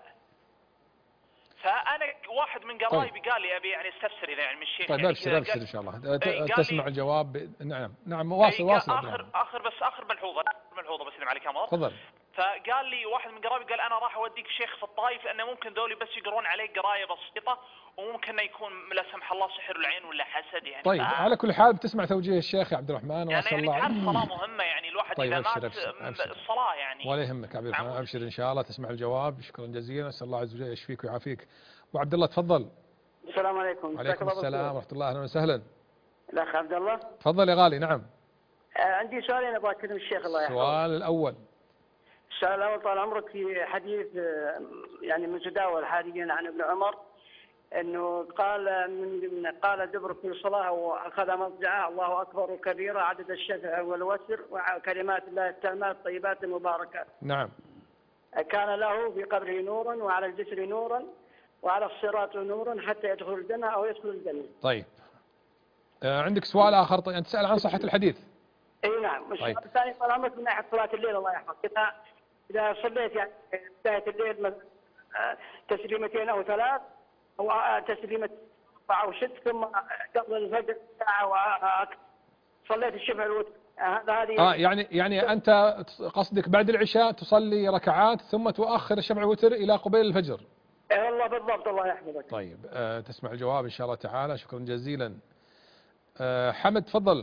S8: فأنا واحد من قرايبي قال لي أبي يعني استفسر إذا يعني من الشيخ.
S2: طيب
S8: يعني
S2: أبشر إن شاء الله تسمع الجواب. نعم واصل.
S8: آخر ملحوظة بس عليك أمر.
S2: تفضل.
S8: فقال لي واحد من قرايبي قال أنا راح أوديك شيخ في الطائف لأنه ممكن ذولي بس يقرون عليك قراية بسيطة وممكن يكون لا سمح الله سحر العين ولا حسد يعني.
S2: طيب على كل حال بتسمع توجيه الشيخ يا عبد الرحمن
S8: يعني الله يعني الصلاة مهمة يعني الواحد
S2: طيب
S8: إذا
S2: أبشر
S8: الصلاة يعني.
S2: ولا يهمك عبد الرحمن، أبشر إن شاء الله تسمع الجواب. شكرا جزيلا، أسأل الله عز وجل يشفيك ويعافيك. وعبد الله تفضل.
S9: السلام عليكم.
S2: وعليكم السلام ورحمة الله. أهلا وسهلا.
S9: الأخ عبد الله.
S2: تفضل يا غالي. نعم.
S9: عندي سؤالين أبغى أكلم الشيخ الله يحفظه.
S2: السؤال الأول.
S9: السؤال الأول طال عمرك في حديث يعني متداول حاليا عن ابن عمر أنه قال دبر في صلاة وأخذ مضجعه الله أكبر كبيرا عدد الشفع والوتر وكلمات الله التامات الطيبات المباركات.
S2: نعم.
S9: كان له في قبره نورا وعلى الجسر نورا وعلى الصراط نورا حتى يدخل الجنة أو يدخل الجنة.
S2: طيب عندك سؤال آخر؟ طيب أنت تسأل عن صحة الحديث.
S9: اي نعم.
S2: طيب.
S9: السؤال الثاني طال عمرك من ناحيه صلاه الليل الله يحفظك، اذا صليت يعني بدايه الليل مثلا تسليمتين او ثلاث او تسليمه 4 أو 6 ثم قبل الفجر ساعه واكثر صليت الشفع والوتر، هذه
S2: يعني أنت قصدك بعد العشاء تصلي ركعات ثم تؤخر الشفع والوتر إلى قبيل الفجر؟
S9: اي والله بالضبط الله يحفظك.
S2: طيب تسمع الجواب إن شاء الله تعالى. شكرا جزيلا. حمد تفضل.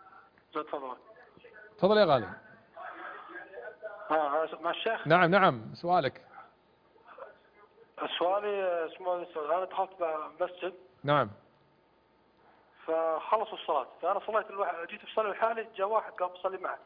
S2: تفضل يا غالي.
S5: مع الشيخ.
S2: نعم سؤالك.
S5: سؤالي انا دخلت مسجد.
S2: نعم.
S5: فخلصوا الصلاة، فأنا صليت جيت بصلي لحالي، جاء واحد قال بصلي معك.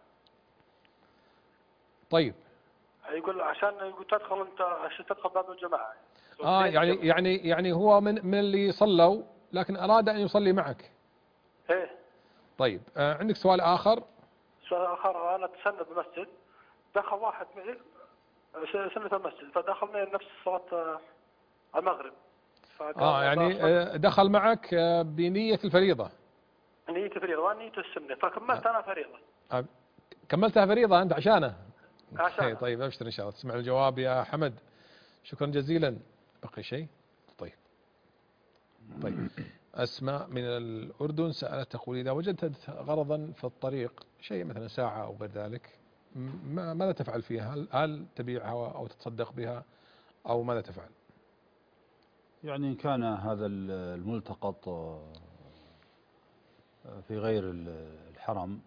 S2: طيب.
S5: يقول عشان تدخل أنت عشان تدخل باب الجماعة.
S2: يعني هو من اللي صلوا لكن أراد أن يصلي معك.
S5: إيه.
S2: طيب عندك سؤال آخر؟
S5: سؤال آخر، أنا تسنى بالمسجد، دخل واحد معي سنة المسجد، فدخلنا نفس صلاة المغرب.
S2: يعني دخل معك بنية الفريضة.
S5: نية الفريضة ونية السنة، فكملت أنا فريضة.
S2: كملتها فريضة أنت عشانه؟
S5: عشانه.
S2: طيب أبشر إن شاء الله تسمع الجواب يا حمد. شكرا جزيلا. بقي شيء؟ طيب أسماء من الأردن سألت تقول إذا وجدت غرضا في الطريق شيء مثلا ساعة أو غير ذلك ماذا تفعل فيها؟ هل تبيعها أو تتصدق بها أو ماذا تفعل؟
S3: يعني إن كان هذا الملتقط في غير الحرم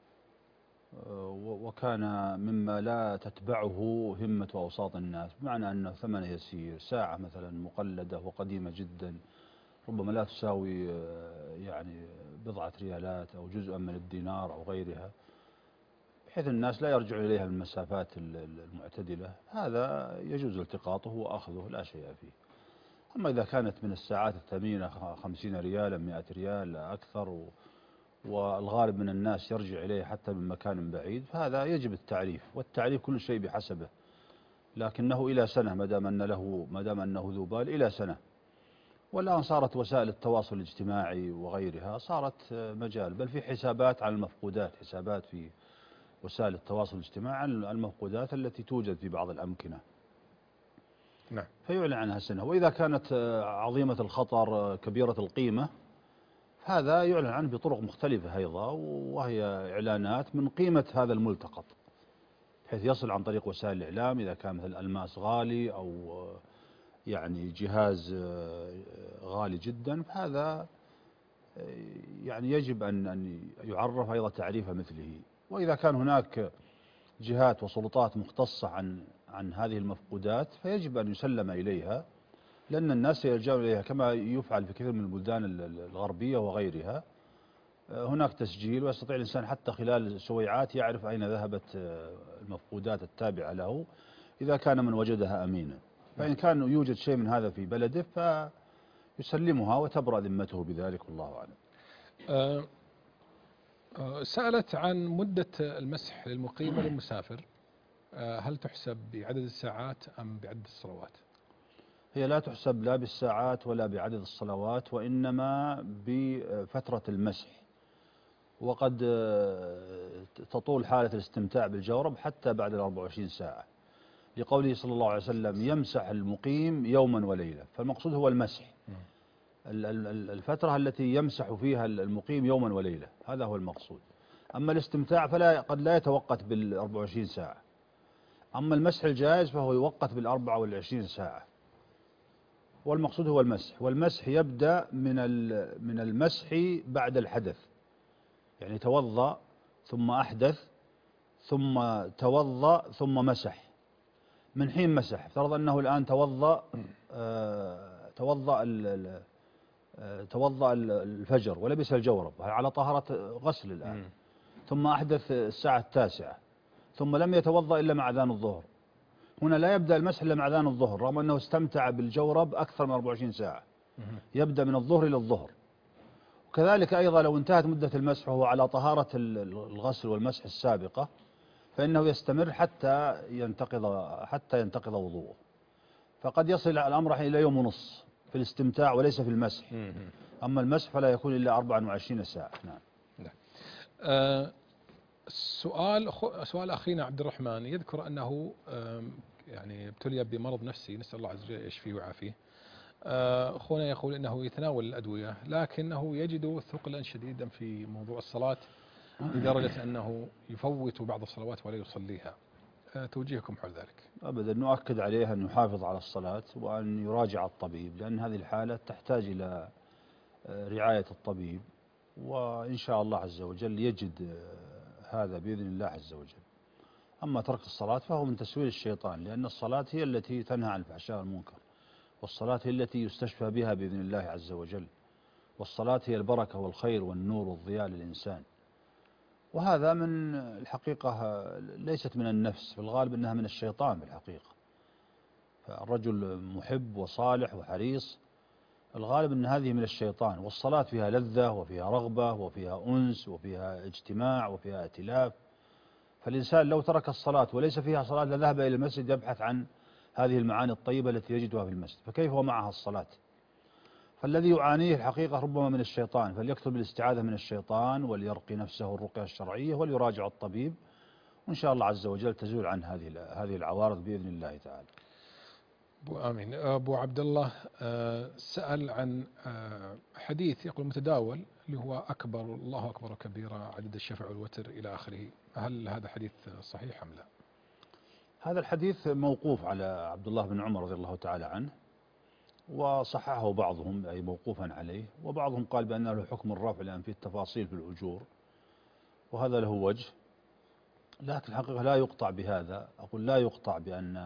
S3: وكان مما لا تتبعه همة وأوساط الناس، بمعنى أنه ثمنه يسير، ساعة مثلا مقلدة وقديمة جدا ربما لا تساوي يعني بضعة ريالات أو جزءا من الدينار أو غيرها، بحيث الناس لا يرجعوا إليها من المسافات المعتدلة، هذا يجوز التقاطه وأخذه لا شيء فيه. أما إذا كانت من الساعات الثمينة 50 ريالا 100 ريال أكثر والغالب من الناس يرجع إليه حتى من مكان بعيد، فهذا يجب التعريف، والتعريف كل شيء بحسبه، لكنه إلى سنة ما دام أنه ذو بال إلى سنة. والآن صارت وسائل التواصل الاجتماعي وغيرها صارت مجال، بل في حسابات على المفقودات، حسابات في وسائل التواصل الاجتماعي عن المفقودات التي توجد في بعض الأمكنة.
S2: نعم.
S3: فيعلن عنها سنة. وإذا كانت عظيمة الخطر كبيرة القيمة هذا يعلن عنه بطرق مختلفة أيضا، وهي إعلانات من قيمة هذا الملتقط بحيث يصل عن طريق وسائل الإعلام إذا كان مثل ألماس غالي أو يعني جهاز غالي جدا، فهذا يعني يجب أن يعرف أيضا تعريف مثله. وإذا كان هناك جهات وسلطات مختصة عن هذه المفقودات فيجب أن يسلم إليها، لأن الناس يلجأون إليها كما يفعل في كثير من البلدان الغربية وغيرها. هناك تسجيل ويستطيع الإنسان حتى خلال سويعات يعرف أين ذهبت المفقودات التابعة له إذا كان من وجدها أمينا. فإن كان يوجد شيء من هذا في بلده فيسلمها وتبرأ ذمته بذلك والله أعلم.
S2: سألت عن مدة المسح للمقيم والمسافر، هل تحسب بعدد الساعات أم بعدد الصلوات؟
S3: هي لا تحسب لا بالساعات ولا بعدد الصلوات، وإنما بفترة المسح، وقد تطول حالة الاستمتاع بالجورب حتى بعد 24 ساعة، لقوله صلى الله عليه وسلم يمسح المقيم يوما وليلة، فالمقصود هو المسح، الفترة التي يمسح فيها المقيم يوما وليلة، هذا هو المقصود. أما الاستمتاع قد لا يتوقت بال24 ساعة، أما المسح الجائز فهو يوقت بال24 ساعة، والمقصود هو المسح. والمسح يبدأ من المسح بعد الحدث، يعني توضأ ثم أحدث ثم توضأ ثم مسح. من حين مسح افترض أنه الآن توضأ الفجر ولبس الجورب على طهارة غسل الآن، ثم أحدث الساعة 9 ثم لم يتوضأ إلا مع أذان الظهر، هنا لا يبدأ المسح إلا مع أذان الظهر، رغم أنه استمتع بالجورب أكثر من 24 ساعة، يبدأ من الظهر إلى الظهر. وكذلك أيضا لو انتهت مدة المسح وهو على طهارة الغسل والمسح السابقة فإنه يستمر حتى ينتقض وضوءه، فقد يصل الأمر إلى يوم ونص في الاستمتاع وليس في المسح. أما المسح فلا يكون إلا 24 ساعة. نعم.
S2: سؤال أخينا عبد الرحمن يذكر أنه يعني ابتلي بمرض نفسي، نسأل الله عز وجل يشفيه ويعافيه. أخونا يقول أنه يتناول الأدوية لكنه يجد ثقلا شديدا في موضوع الصلاة لدرجة أنه يفوت بعض الصلوات ولا يصليها. توجيهكم حول ذلك؟
S3: أبدا، نؤكد عليه أن يحافظ على الصلاة وأن يراجع الطبيب، لأن هذه الحالة تحتاج إلى رعاية الطبيب، وإن شاء الله عز وجل يجد هذا بإذن الله عز وجل. أما ترك الصلاة فهو من تسويل الشيطان، لأن الصلاة هي التي تنهى عن الفحشاء والمنكر، والصلاة هي التي يستشفى بها بإذن الله عز وجل، والصلاة هي البركة والخير والنور والضياء للإنسان. وهذا من الحقيقة ليست من النفس، في الغالب أنها من الشيطان بالحقيقة. فالرجل محب وصالح وحريص، الغالب أن هذه من الشيطان. والصلاة فيها لذة وفيها رغبة وفيها أنس وفيها اجتماع وفيها ائتلاف. فالإنسان لو ترك الصلاة وليس فيها صلاة لذهب إلى المسجد يبحث عن هذه المعاني الطيبة التي يجدها في المسجد، فكيف ومعها الصلاة؟ فالذي يعانيه الحقيقة ربما من الشيطان، فليكتب الاستعاذة من الشيطان وليرقي نفسه الرقية الشرعية وليراجع الطبيب، وإن شاء الله عز وجل تزول عن هذه العوارض بإذن الله تعالى.
S2: آمين. أبو عبد الله سأل عن حديث يقول متداول اللي هو أكبر الله أكبر كبيرا عدد الشفع والوتر إلى آخره، هل هذا حديث صحيح أم لا؟
S3: هذا الحديث موقوف على عبد الله بن عمر رضي الله تعالى عنه، وصححه بعضهم أي موقوفا عليه، وبعضهم قال بأن له حكم الرفع لأن فيه التفاصيل في الأجور، وهذا له وجه، لكن الحقيقة لا يقطع بهذا. أقول لا يقطع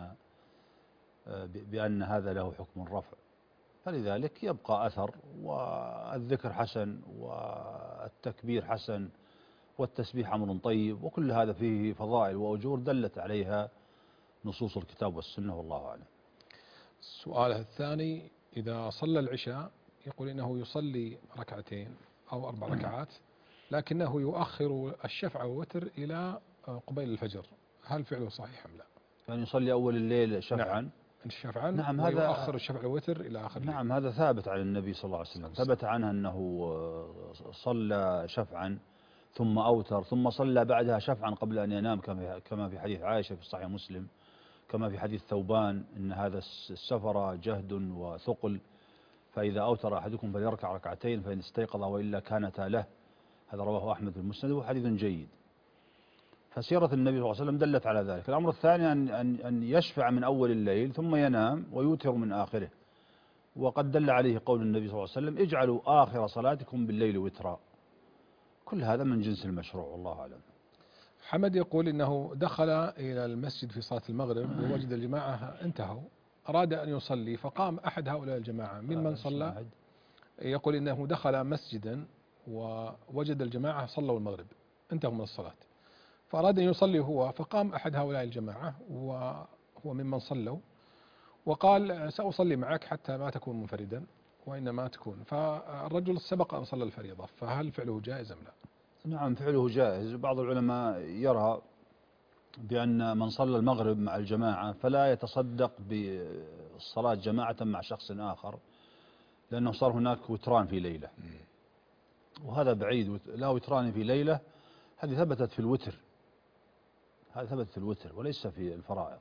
S3: بأن هذا له حكم الرفع، فلذلك يبقى أثر، والذكر حسن والتكبير حسن والتسبيح أمر طيب، وكل هذا فيه فضائل وأجور دلت عليها نصوص الكتاب والسنة، والله أعلم.
S2: السؤال الثاني، إذا صلى العشاء يقول إنه يصلي ركعتين أو 4 ركعات لكنه يؤخر الشفع والوتر إلى قبيل الفجر، هل فعله صحيح أم لا؟
S3: يعني يصلي أول الليل شفعا؟
S2: نعم الشفعا،
S3: نعم،
S2: هذا يؤخر الشفع والوتر إلى آخر الليل.
S3: نعم، هذا ثابت عن النبي صلى الله عليه وسلم، ثبت عنه أنه صلى شفعا ثم أوتر ثم صلى بعدها شفعا قبل أن ينام، كما في حديث عائشة في صحيح مسلم، كما في حديث ثوبان إن هذا السفر جهد وثقل، فإذا أوتر أحدكم فليركع ركعتين فإن استيقظ وإلا كانتا له. هذا رواه أحمد في المسند وحديث جيد. فسيرة النبي صلى الله عليه وسلم دلت على ذلك. الأمر الثاني أن يشفع من أول الليل ثم ينام ويوتر من آخره، وقد دل عليه قول النبي صلى الله عليه وسلم اجعلوا آخر صلاتكم بالليل وترا. كل هذا من جنس المشروع، والله أعلم.
S2: حمد يقول إنه دخل إلى المسجد في صلاة المغرب ووجد الجماعة انتهوا، أراد أن يصلي فقام أحد هؤلاء الجماعة ممن صلى، يقول إنه دخل مسجدا ووجد الجماعة صلوا المغرب انتهوا من الصلاة، فأراد أن يصلي هو، فقام أحد هؤلاء الجماعة وهو ممن صلوا وقال سأصلي معك حتى ما تكون منفردا وإنما تكون، فالرجل سبق أن صلى الفريضة، فهل فعله جائز أم لا؟
S3: نعم فعله جائز. بعض العلماء يرى بأن من صلى المغرب مع الجماعة فلا يتصدق بالصلاة جماعة مع شخص آخر، لأنه صار هناك وتران في ليلة، وهذا بعيد. لا وتران في ليلة هذه ثبتت في الوتر، هذا ثبت في الوتر وليس في الفرائض.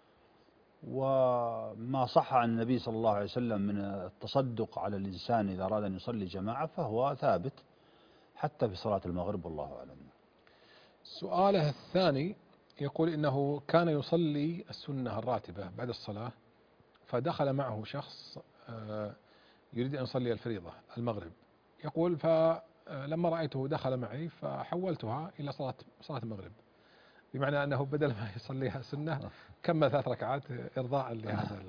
S3: وما صح عن النبي صلى الله عليه وسلم من التصدق على الإنسان إذا أراد أن يصلي جماعة فهو ثابت حتى في صلاة المغرب، والله أعلم.
S2: سؤاله الثاني يقول إنه كان يصلي السنة الراتبة بعد الصلاة، فدخل معه شخص يريد أن يصلي الفريضة المغرب، يقول فلما رأيته دخل معي فحولتها إلى صلاة المغرب، بمعنى أنه بدل ما يصليها سنة كمل 3 ركعات إرضاء لهذا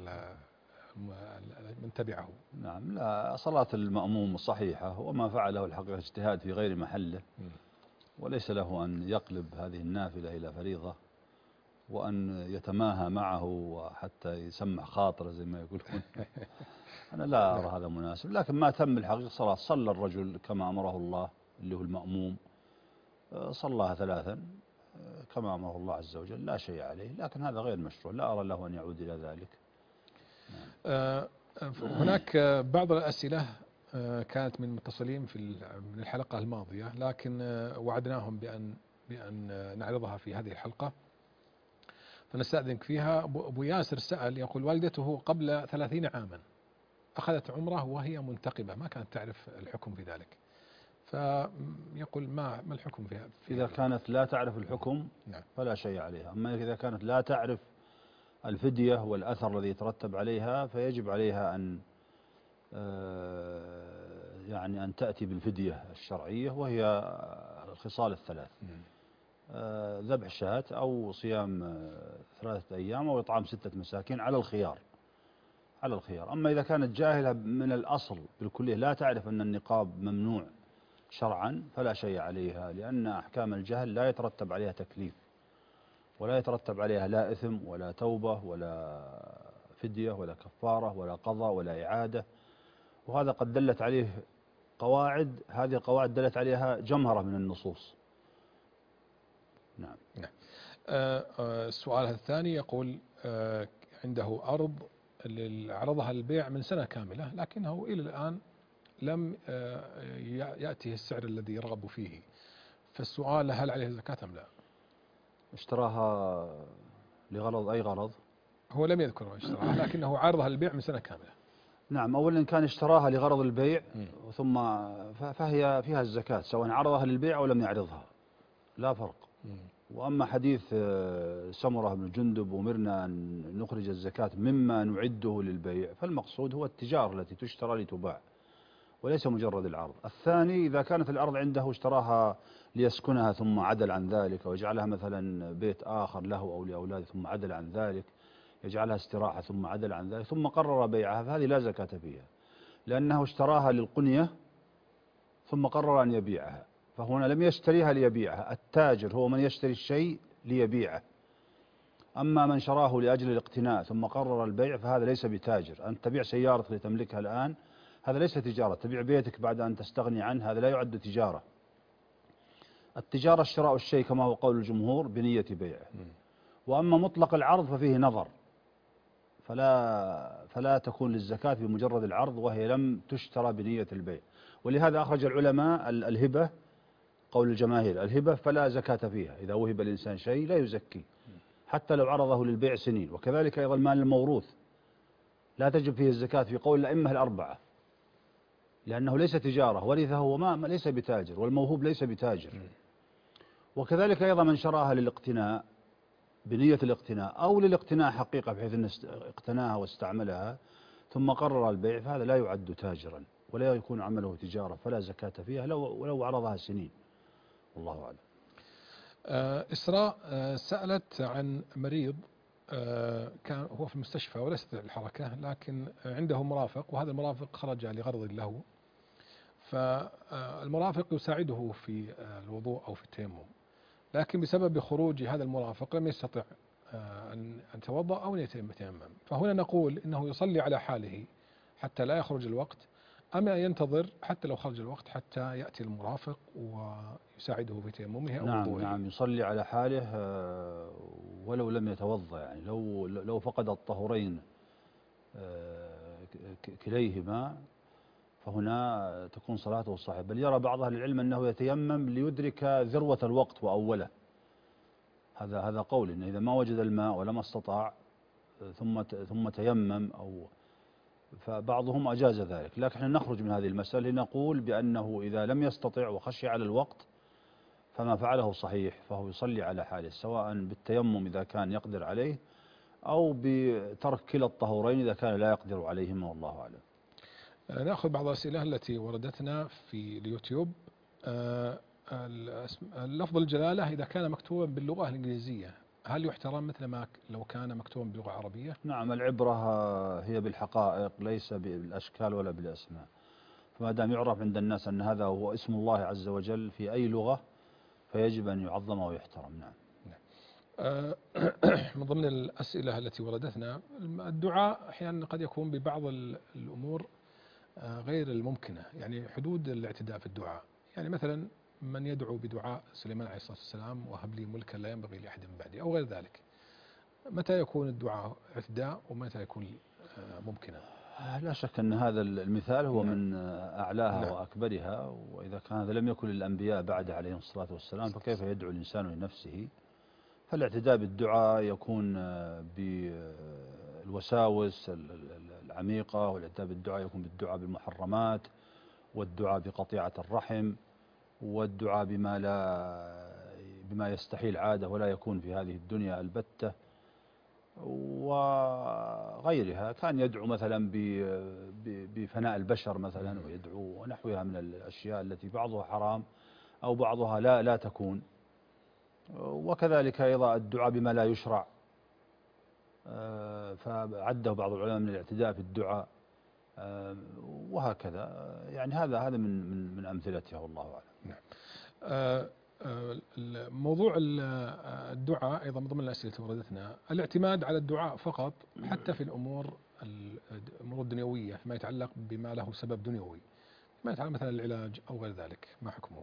S2: من تبعه.
S3: نعم، لا، صلاة المأموم صحيحة، وما فعله الحقيقة اجتهاد في غير محله، وليس له أن يقلب هذه النافلة إلى فريضة وأن يتماهى معه حتى يسمع خاطره زي ما يقولون. أنا لا أرى هذا مناسب، لكن ما تم الحقيقة صلاة، صلى الرجل كما أمره الله اللي هو المأموم، صلاها 3 كما أمره الله عز وجل، لا شيء عليه، لكن هذا غير مشروع، لا أرى له أن يعود إلى ذلك.
S2: هناك بعض الأسئلة كانت من المتصلين من الحلقة الماضية، لكن وعدناهم بأن نعرضها في هذه الحلقة، فنستأذنك فيها. أبو ياسر سأل يقول: والدته قبل 30 عاما أخذت عمره وهي منتقبة، ما كانت تعرف الحكم في ذلك، فيقول ما الحكم فيها؟
S3: إذا كانت لا تعرف الحكم
S2: نعم.
S3: فلا شيء عليها. أما إذا كانت لا تعرف الفدية والأثر الذي يترتب عليها فيجب عليها أن يعني أن تأتي بالفدية الشرعية، وهي الخصال الثلاث: ذبح شاة أو صيام 3 أيام أو إطعام 6 مساكين على الخيار. أما إذا كانت جاهلة من الأصل بالكلية لا تعرف أن النقاب ممنوع شرعا فلا شيء عليها، لأن أحكام الجهل لا يترتب عليها تكليف ولا يترتب عليها لا إثم ولا توبة ولا فدية ولا كفارة ولا قضاء ولا إعادة. وهذا قد دلت عليه قواعد، هذه القواعد دلت عليها جمهرة من النصوص. نعم.
S2: السؤال الثاني يقول: عنده أرض عرضها للبيع من سنة كاملة، لكنه إلى الآن لم يأتيه السعر الذي يرغب فيه، فالسؤال: هل عليه زكاة أم لا؟
S3: اشتراها لغرض أي غرض؟
S2: هو لم يذكر اشتراها، لكنه عارضها للبيع من سنة كاملة.
S3: نعم. أولا كان اشتراها لغرض البيع ثم فهي فيها الزكاة سواء عرضها للبيع أو لم يعرضها، لا فرق. وأما حديث سمرة بن جندب: أمرنا أن نخرج الزكاة مما نعده للبيع، فالمقصود هو التجارة التي تشترى لتباع وليس مجرد العرض. الثاني: إذا كانت الأرض عنده اشتراها ليسكنها ثم عدل عن ذلك ويجعلها مثلا بيت آخر له أو لأولاده ثم عدل عن ذلك، يجعلها استراحة ثم عدل عن ذلك ثم قرر بيعها، فهذه لا زكاة فيها، لأنه اشتراها للقنية ثم قرر أن يبيعها، فهنا لم يشتريها ليبيعها. التاجر هو من يشتري الشيء ليبيعه، أما من شراه لأجل الاقتناء ثم قرر البيع فهذا ليس بتاجر. أن تبيع سيارتك لتملكها الآن هذا ليس تجارة، تبيع بيتك بعد أن تستغني عنه هذا لا يعد تجارة. التجارة شراء الشيء كما هو قول الجمهور بنية بيعه. وأما مطلق العرض ففيه نظر، فلا تكون للزكاة بمجرد العرض وهي لم تشترى بنية البيع. ولهذا أخرج العلماء الهبة، قول الجماهير الهبة فلا زكاة فيها، إذا وهب الإنسان شيء لا يزكي حتى لو عرضه للبيع سنين. وكذلك أيضا المال الموروث لا تجب فيه الزكاة في قول الأئمة الأربعة، لأنه ليس تجارة، ورثه هو ما ليس بتاجر، والموهوب ليس بتاجر. وكذلك أيضا من شراها للاقتناء بنية الاقتناء أو للاقتناء حقيقة بحيث أن اقتناها واستعملها ثم قرر البيع فهذا لا يعد تاجرا ولا يكون عمله تجارة، فلا زكاة فيها ولو عرضها سنين. والله أعلم.
S2: إسراء سألت عن مريض كان هو في المستشفى وليس الحركة، لكن عنده مرافق، وهذا المرافق خرج لغرض له، فالمرافق يساعده في الوضوء أو في التيمم، لكن بسبب خروج هذا المرافق لم يستطع أن يتوضأ أو أن يتيمم. فهنا نقول إنه يصلي على حاله حتى لا يخرج الوقت، أما ينتظر حتى لو خرج الوقت حتى يأتي المرافق ويساعده في تيممه أو وضوءه؟
S3: نعم يصلي على حاله ولو لم يتوضأ، يعني لو فقد الطهورين كليهما فهنا تكون صلاته صحيحة. بل يرى بعض أهل العلم أنه يتيمم ليدرك ذروة الوقت وأوله، هذا قول، إن إذا ما وجد الماء ولما استطاع ثم تيمم فبعضهم أجاز ذلك. لكن احنا نخرج من هذه المسألة لنقول بأنه إذا لم يستطع وخشي على الوقت فما فعله صحيح، فهو يصلي على حاله سواء بالتيمم إذا كان يقدر عليه أو بترك كلا الطهورين إذا كان لا يقدر عليهما، والله أعلم.
S2: نأخذ بعض الأسئلة التي وردتنا في اليوتيوب. لفظ الجلالة إذا كان مكتوبا باللغة الإنجليزية هل يحترم مثل ما لو كان مكتوبا باللغة العربية؟
S3: نعم، العبرة هي بالحقائق ليس بالأشكال ولا بالأسماء، فما دام يعرف عند الناس أن هذا هو اسم الله عز وجل في أي لغة فيجب أن يعظم ويحترم. نعم.
S2: من ضمن الأسئلة التي وردتنا الدعاء أحيانا قد يكون ببعض الأمور غير الممكنة، يعني حدود الاعتداء في الدعاء، يعني مثلا من يدعو بدعاء سليمان عليه الصلاة والسلام وهب لي ملكا لا ينبغي لأحد من بعدي أو غير ذلك، متى يكون الدعاء اعتداء ومتى يكون ممكنا؟
S3: لا شك أن هذا المثال هو من أعلاها
S2: نعم.
S3: وأكبرها، وإذا كان هذا لم يكن للأنبياء بعد عليهم الصلاة والسلام فكيف يدعو الإنسان لنفسه؟ فالاعتداء بالدعاء يكون بالوساوس العميقة، والاعتداء بالدعاء يكون بالدعاء بالمحرمات، والدعاء بقطيعة الرحم، والدعاء بما يستحيل عادة ولا يكون في هذه الدنيا البتة، وغيرها. كان يدعو مثلا بفناء البشر مثلا، ويدعو ونحوها من الأشياء التي بعضها حرام أو بعضها لا تكون. وكذلك أيضا الدعاء بما لا يشرع، فعده بعض العلماء من الاعتداء في الدعاء، وهكذا. يعني هذا من أمثلتها والله أعلم.
S2: نعم. موضوع الدعاء أيضا من ضمن الأسئلة التي وردتنا، الاعتماد على الدعاء فقط حتى في الأمور الدنيوية فيما يتعلق بما له سبب دنيوي، ما يتعلق مثلا العلاج أو غير ذلك، ما حكمه؟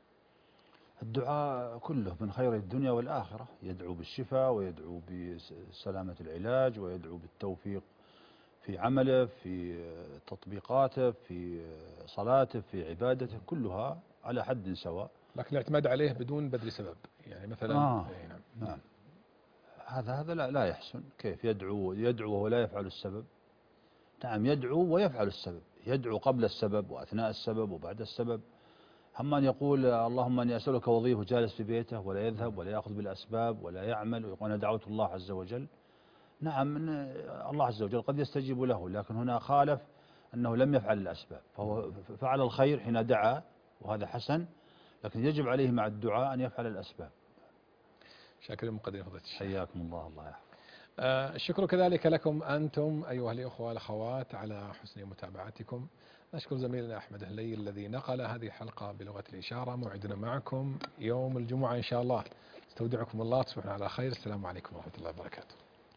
S3: الدعاء كله من خير الدنيا والآخرة، يدعو بالشفاء ويدعو بسلامة العلاج ويدعو بالتوفيق في عمله، في تطبيقاته، في صلاته، في عبادته، كلها على حد سواء.
S2: لكن الاعتماد عليه بدون بذل سبب، يعني مثلا
S3: نعم. هذا لا يحسن. كيف يدعو وهو لا يفعل السبب؟ نعم، يدعو ويفعل السبب، يدعو قبل السبب وأثناء السبب وبعد السبب. أما أن يقول اللهم أني أسألك وظيفة جالس في بيته ولا يذهب ولا يأخذ بالأسباب ولا يعمل، ويقول أنا دعوت الله عز وجل. نعم، الله عز وجل قد يستجيب له، لكن هنا خالف أنه لم يفعل الأسباب، فهو فعل الخير حين دعا وهذا حسن، لكن يجب عليه مع الدعاء أن يفعل الأسباب.
S2: شاكر المقدمة فضيلة الشيخ.
S3: حياكم الله يحفظ.
S2: الشكر كذلك لكم أنتم أيها الإخوة والأخوات على حسن متابعتكم. نشكر زميلنا أحمد هلي الذي نقل هذه الحلقة بلغة الإشارة. موعدنا معكم يوم الجمعة إن شاء الله. استودعكم الله، تصبحون على خير. السلام عليكم ورحمة الله وبركاته.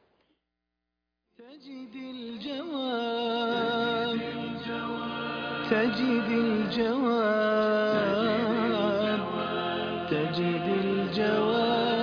S1: تجد الجواب تجد الجواب تجد الجواب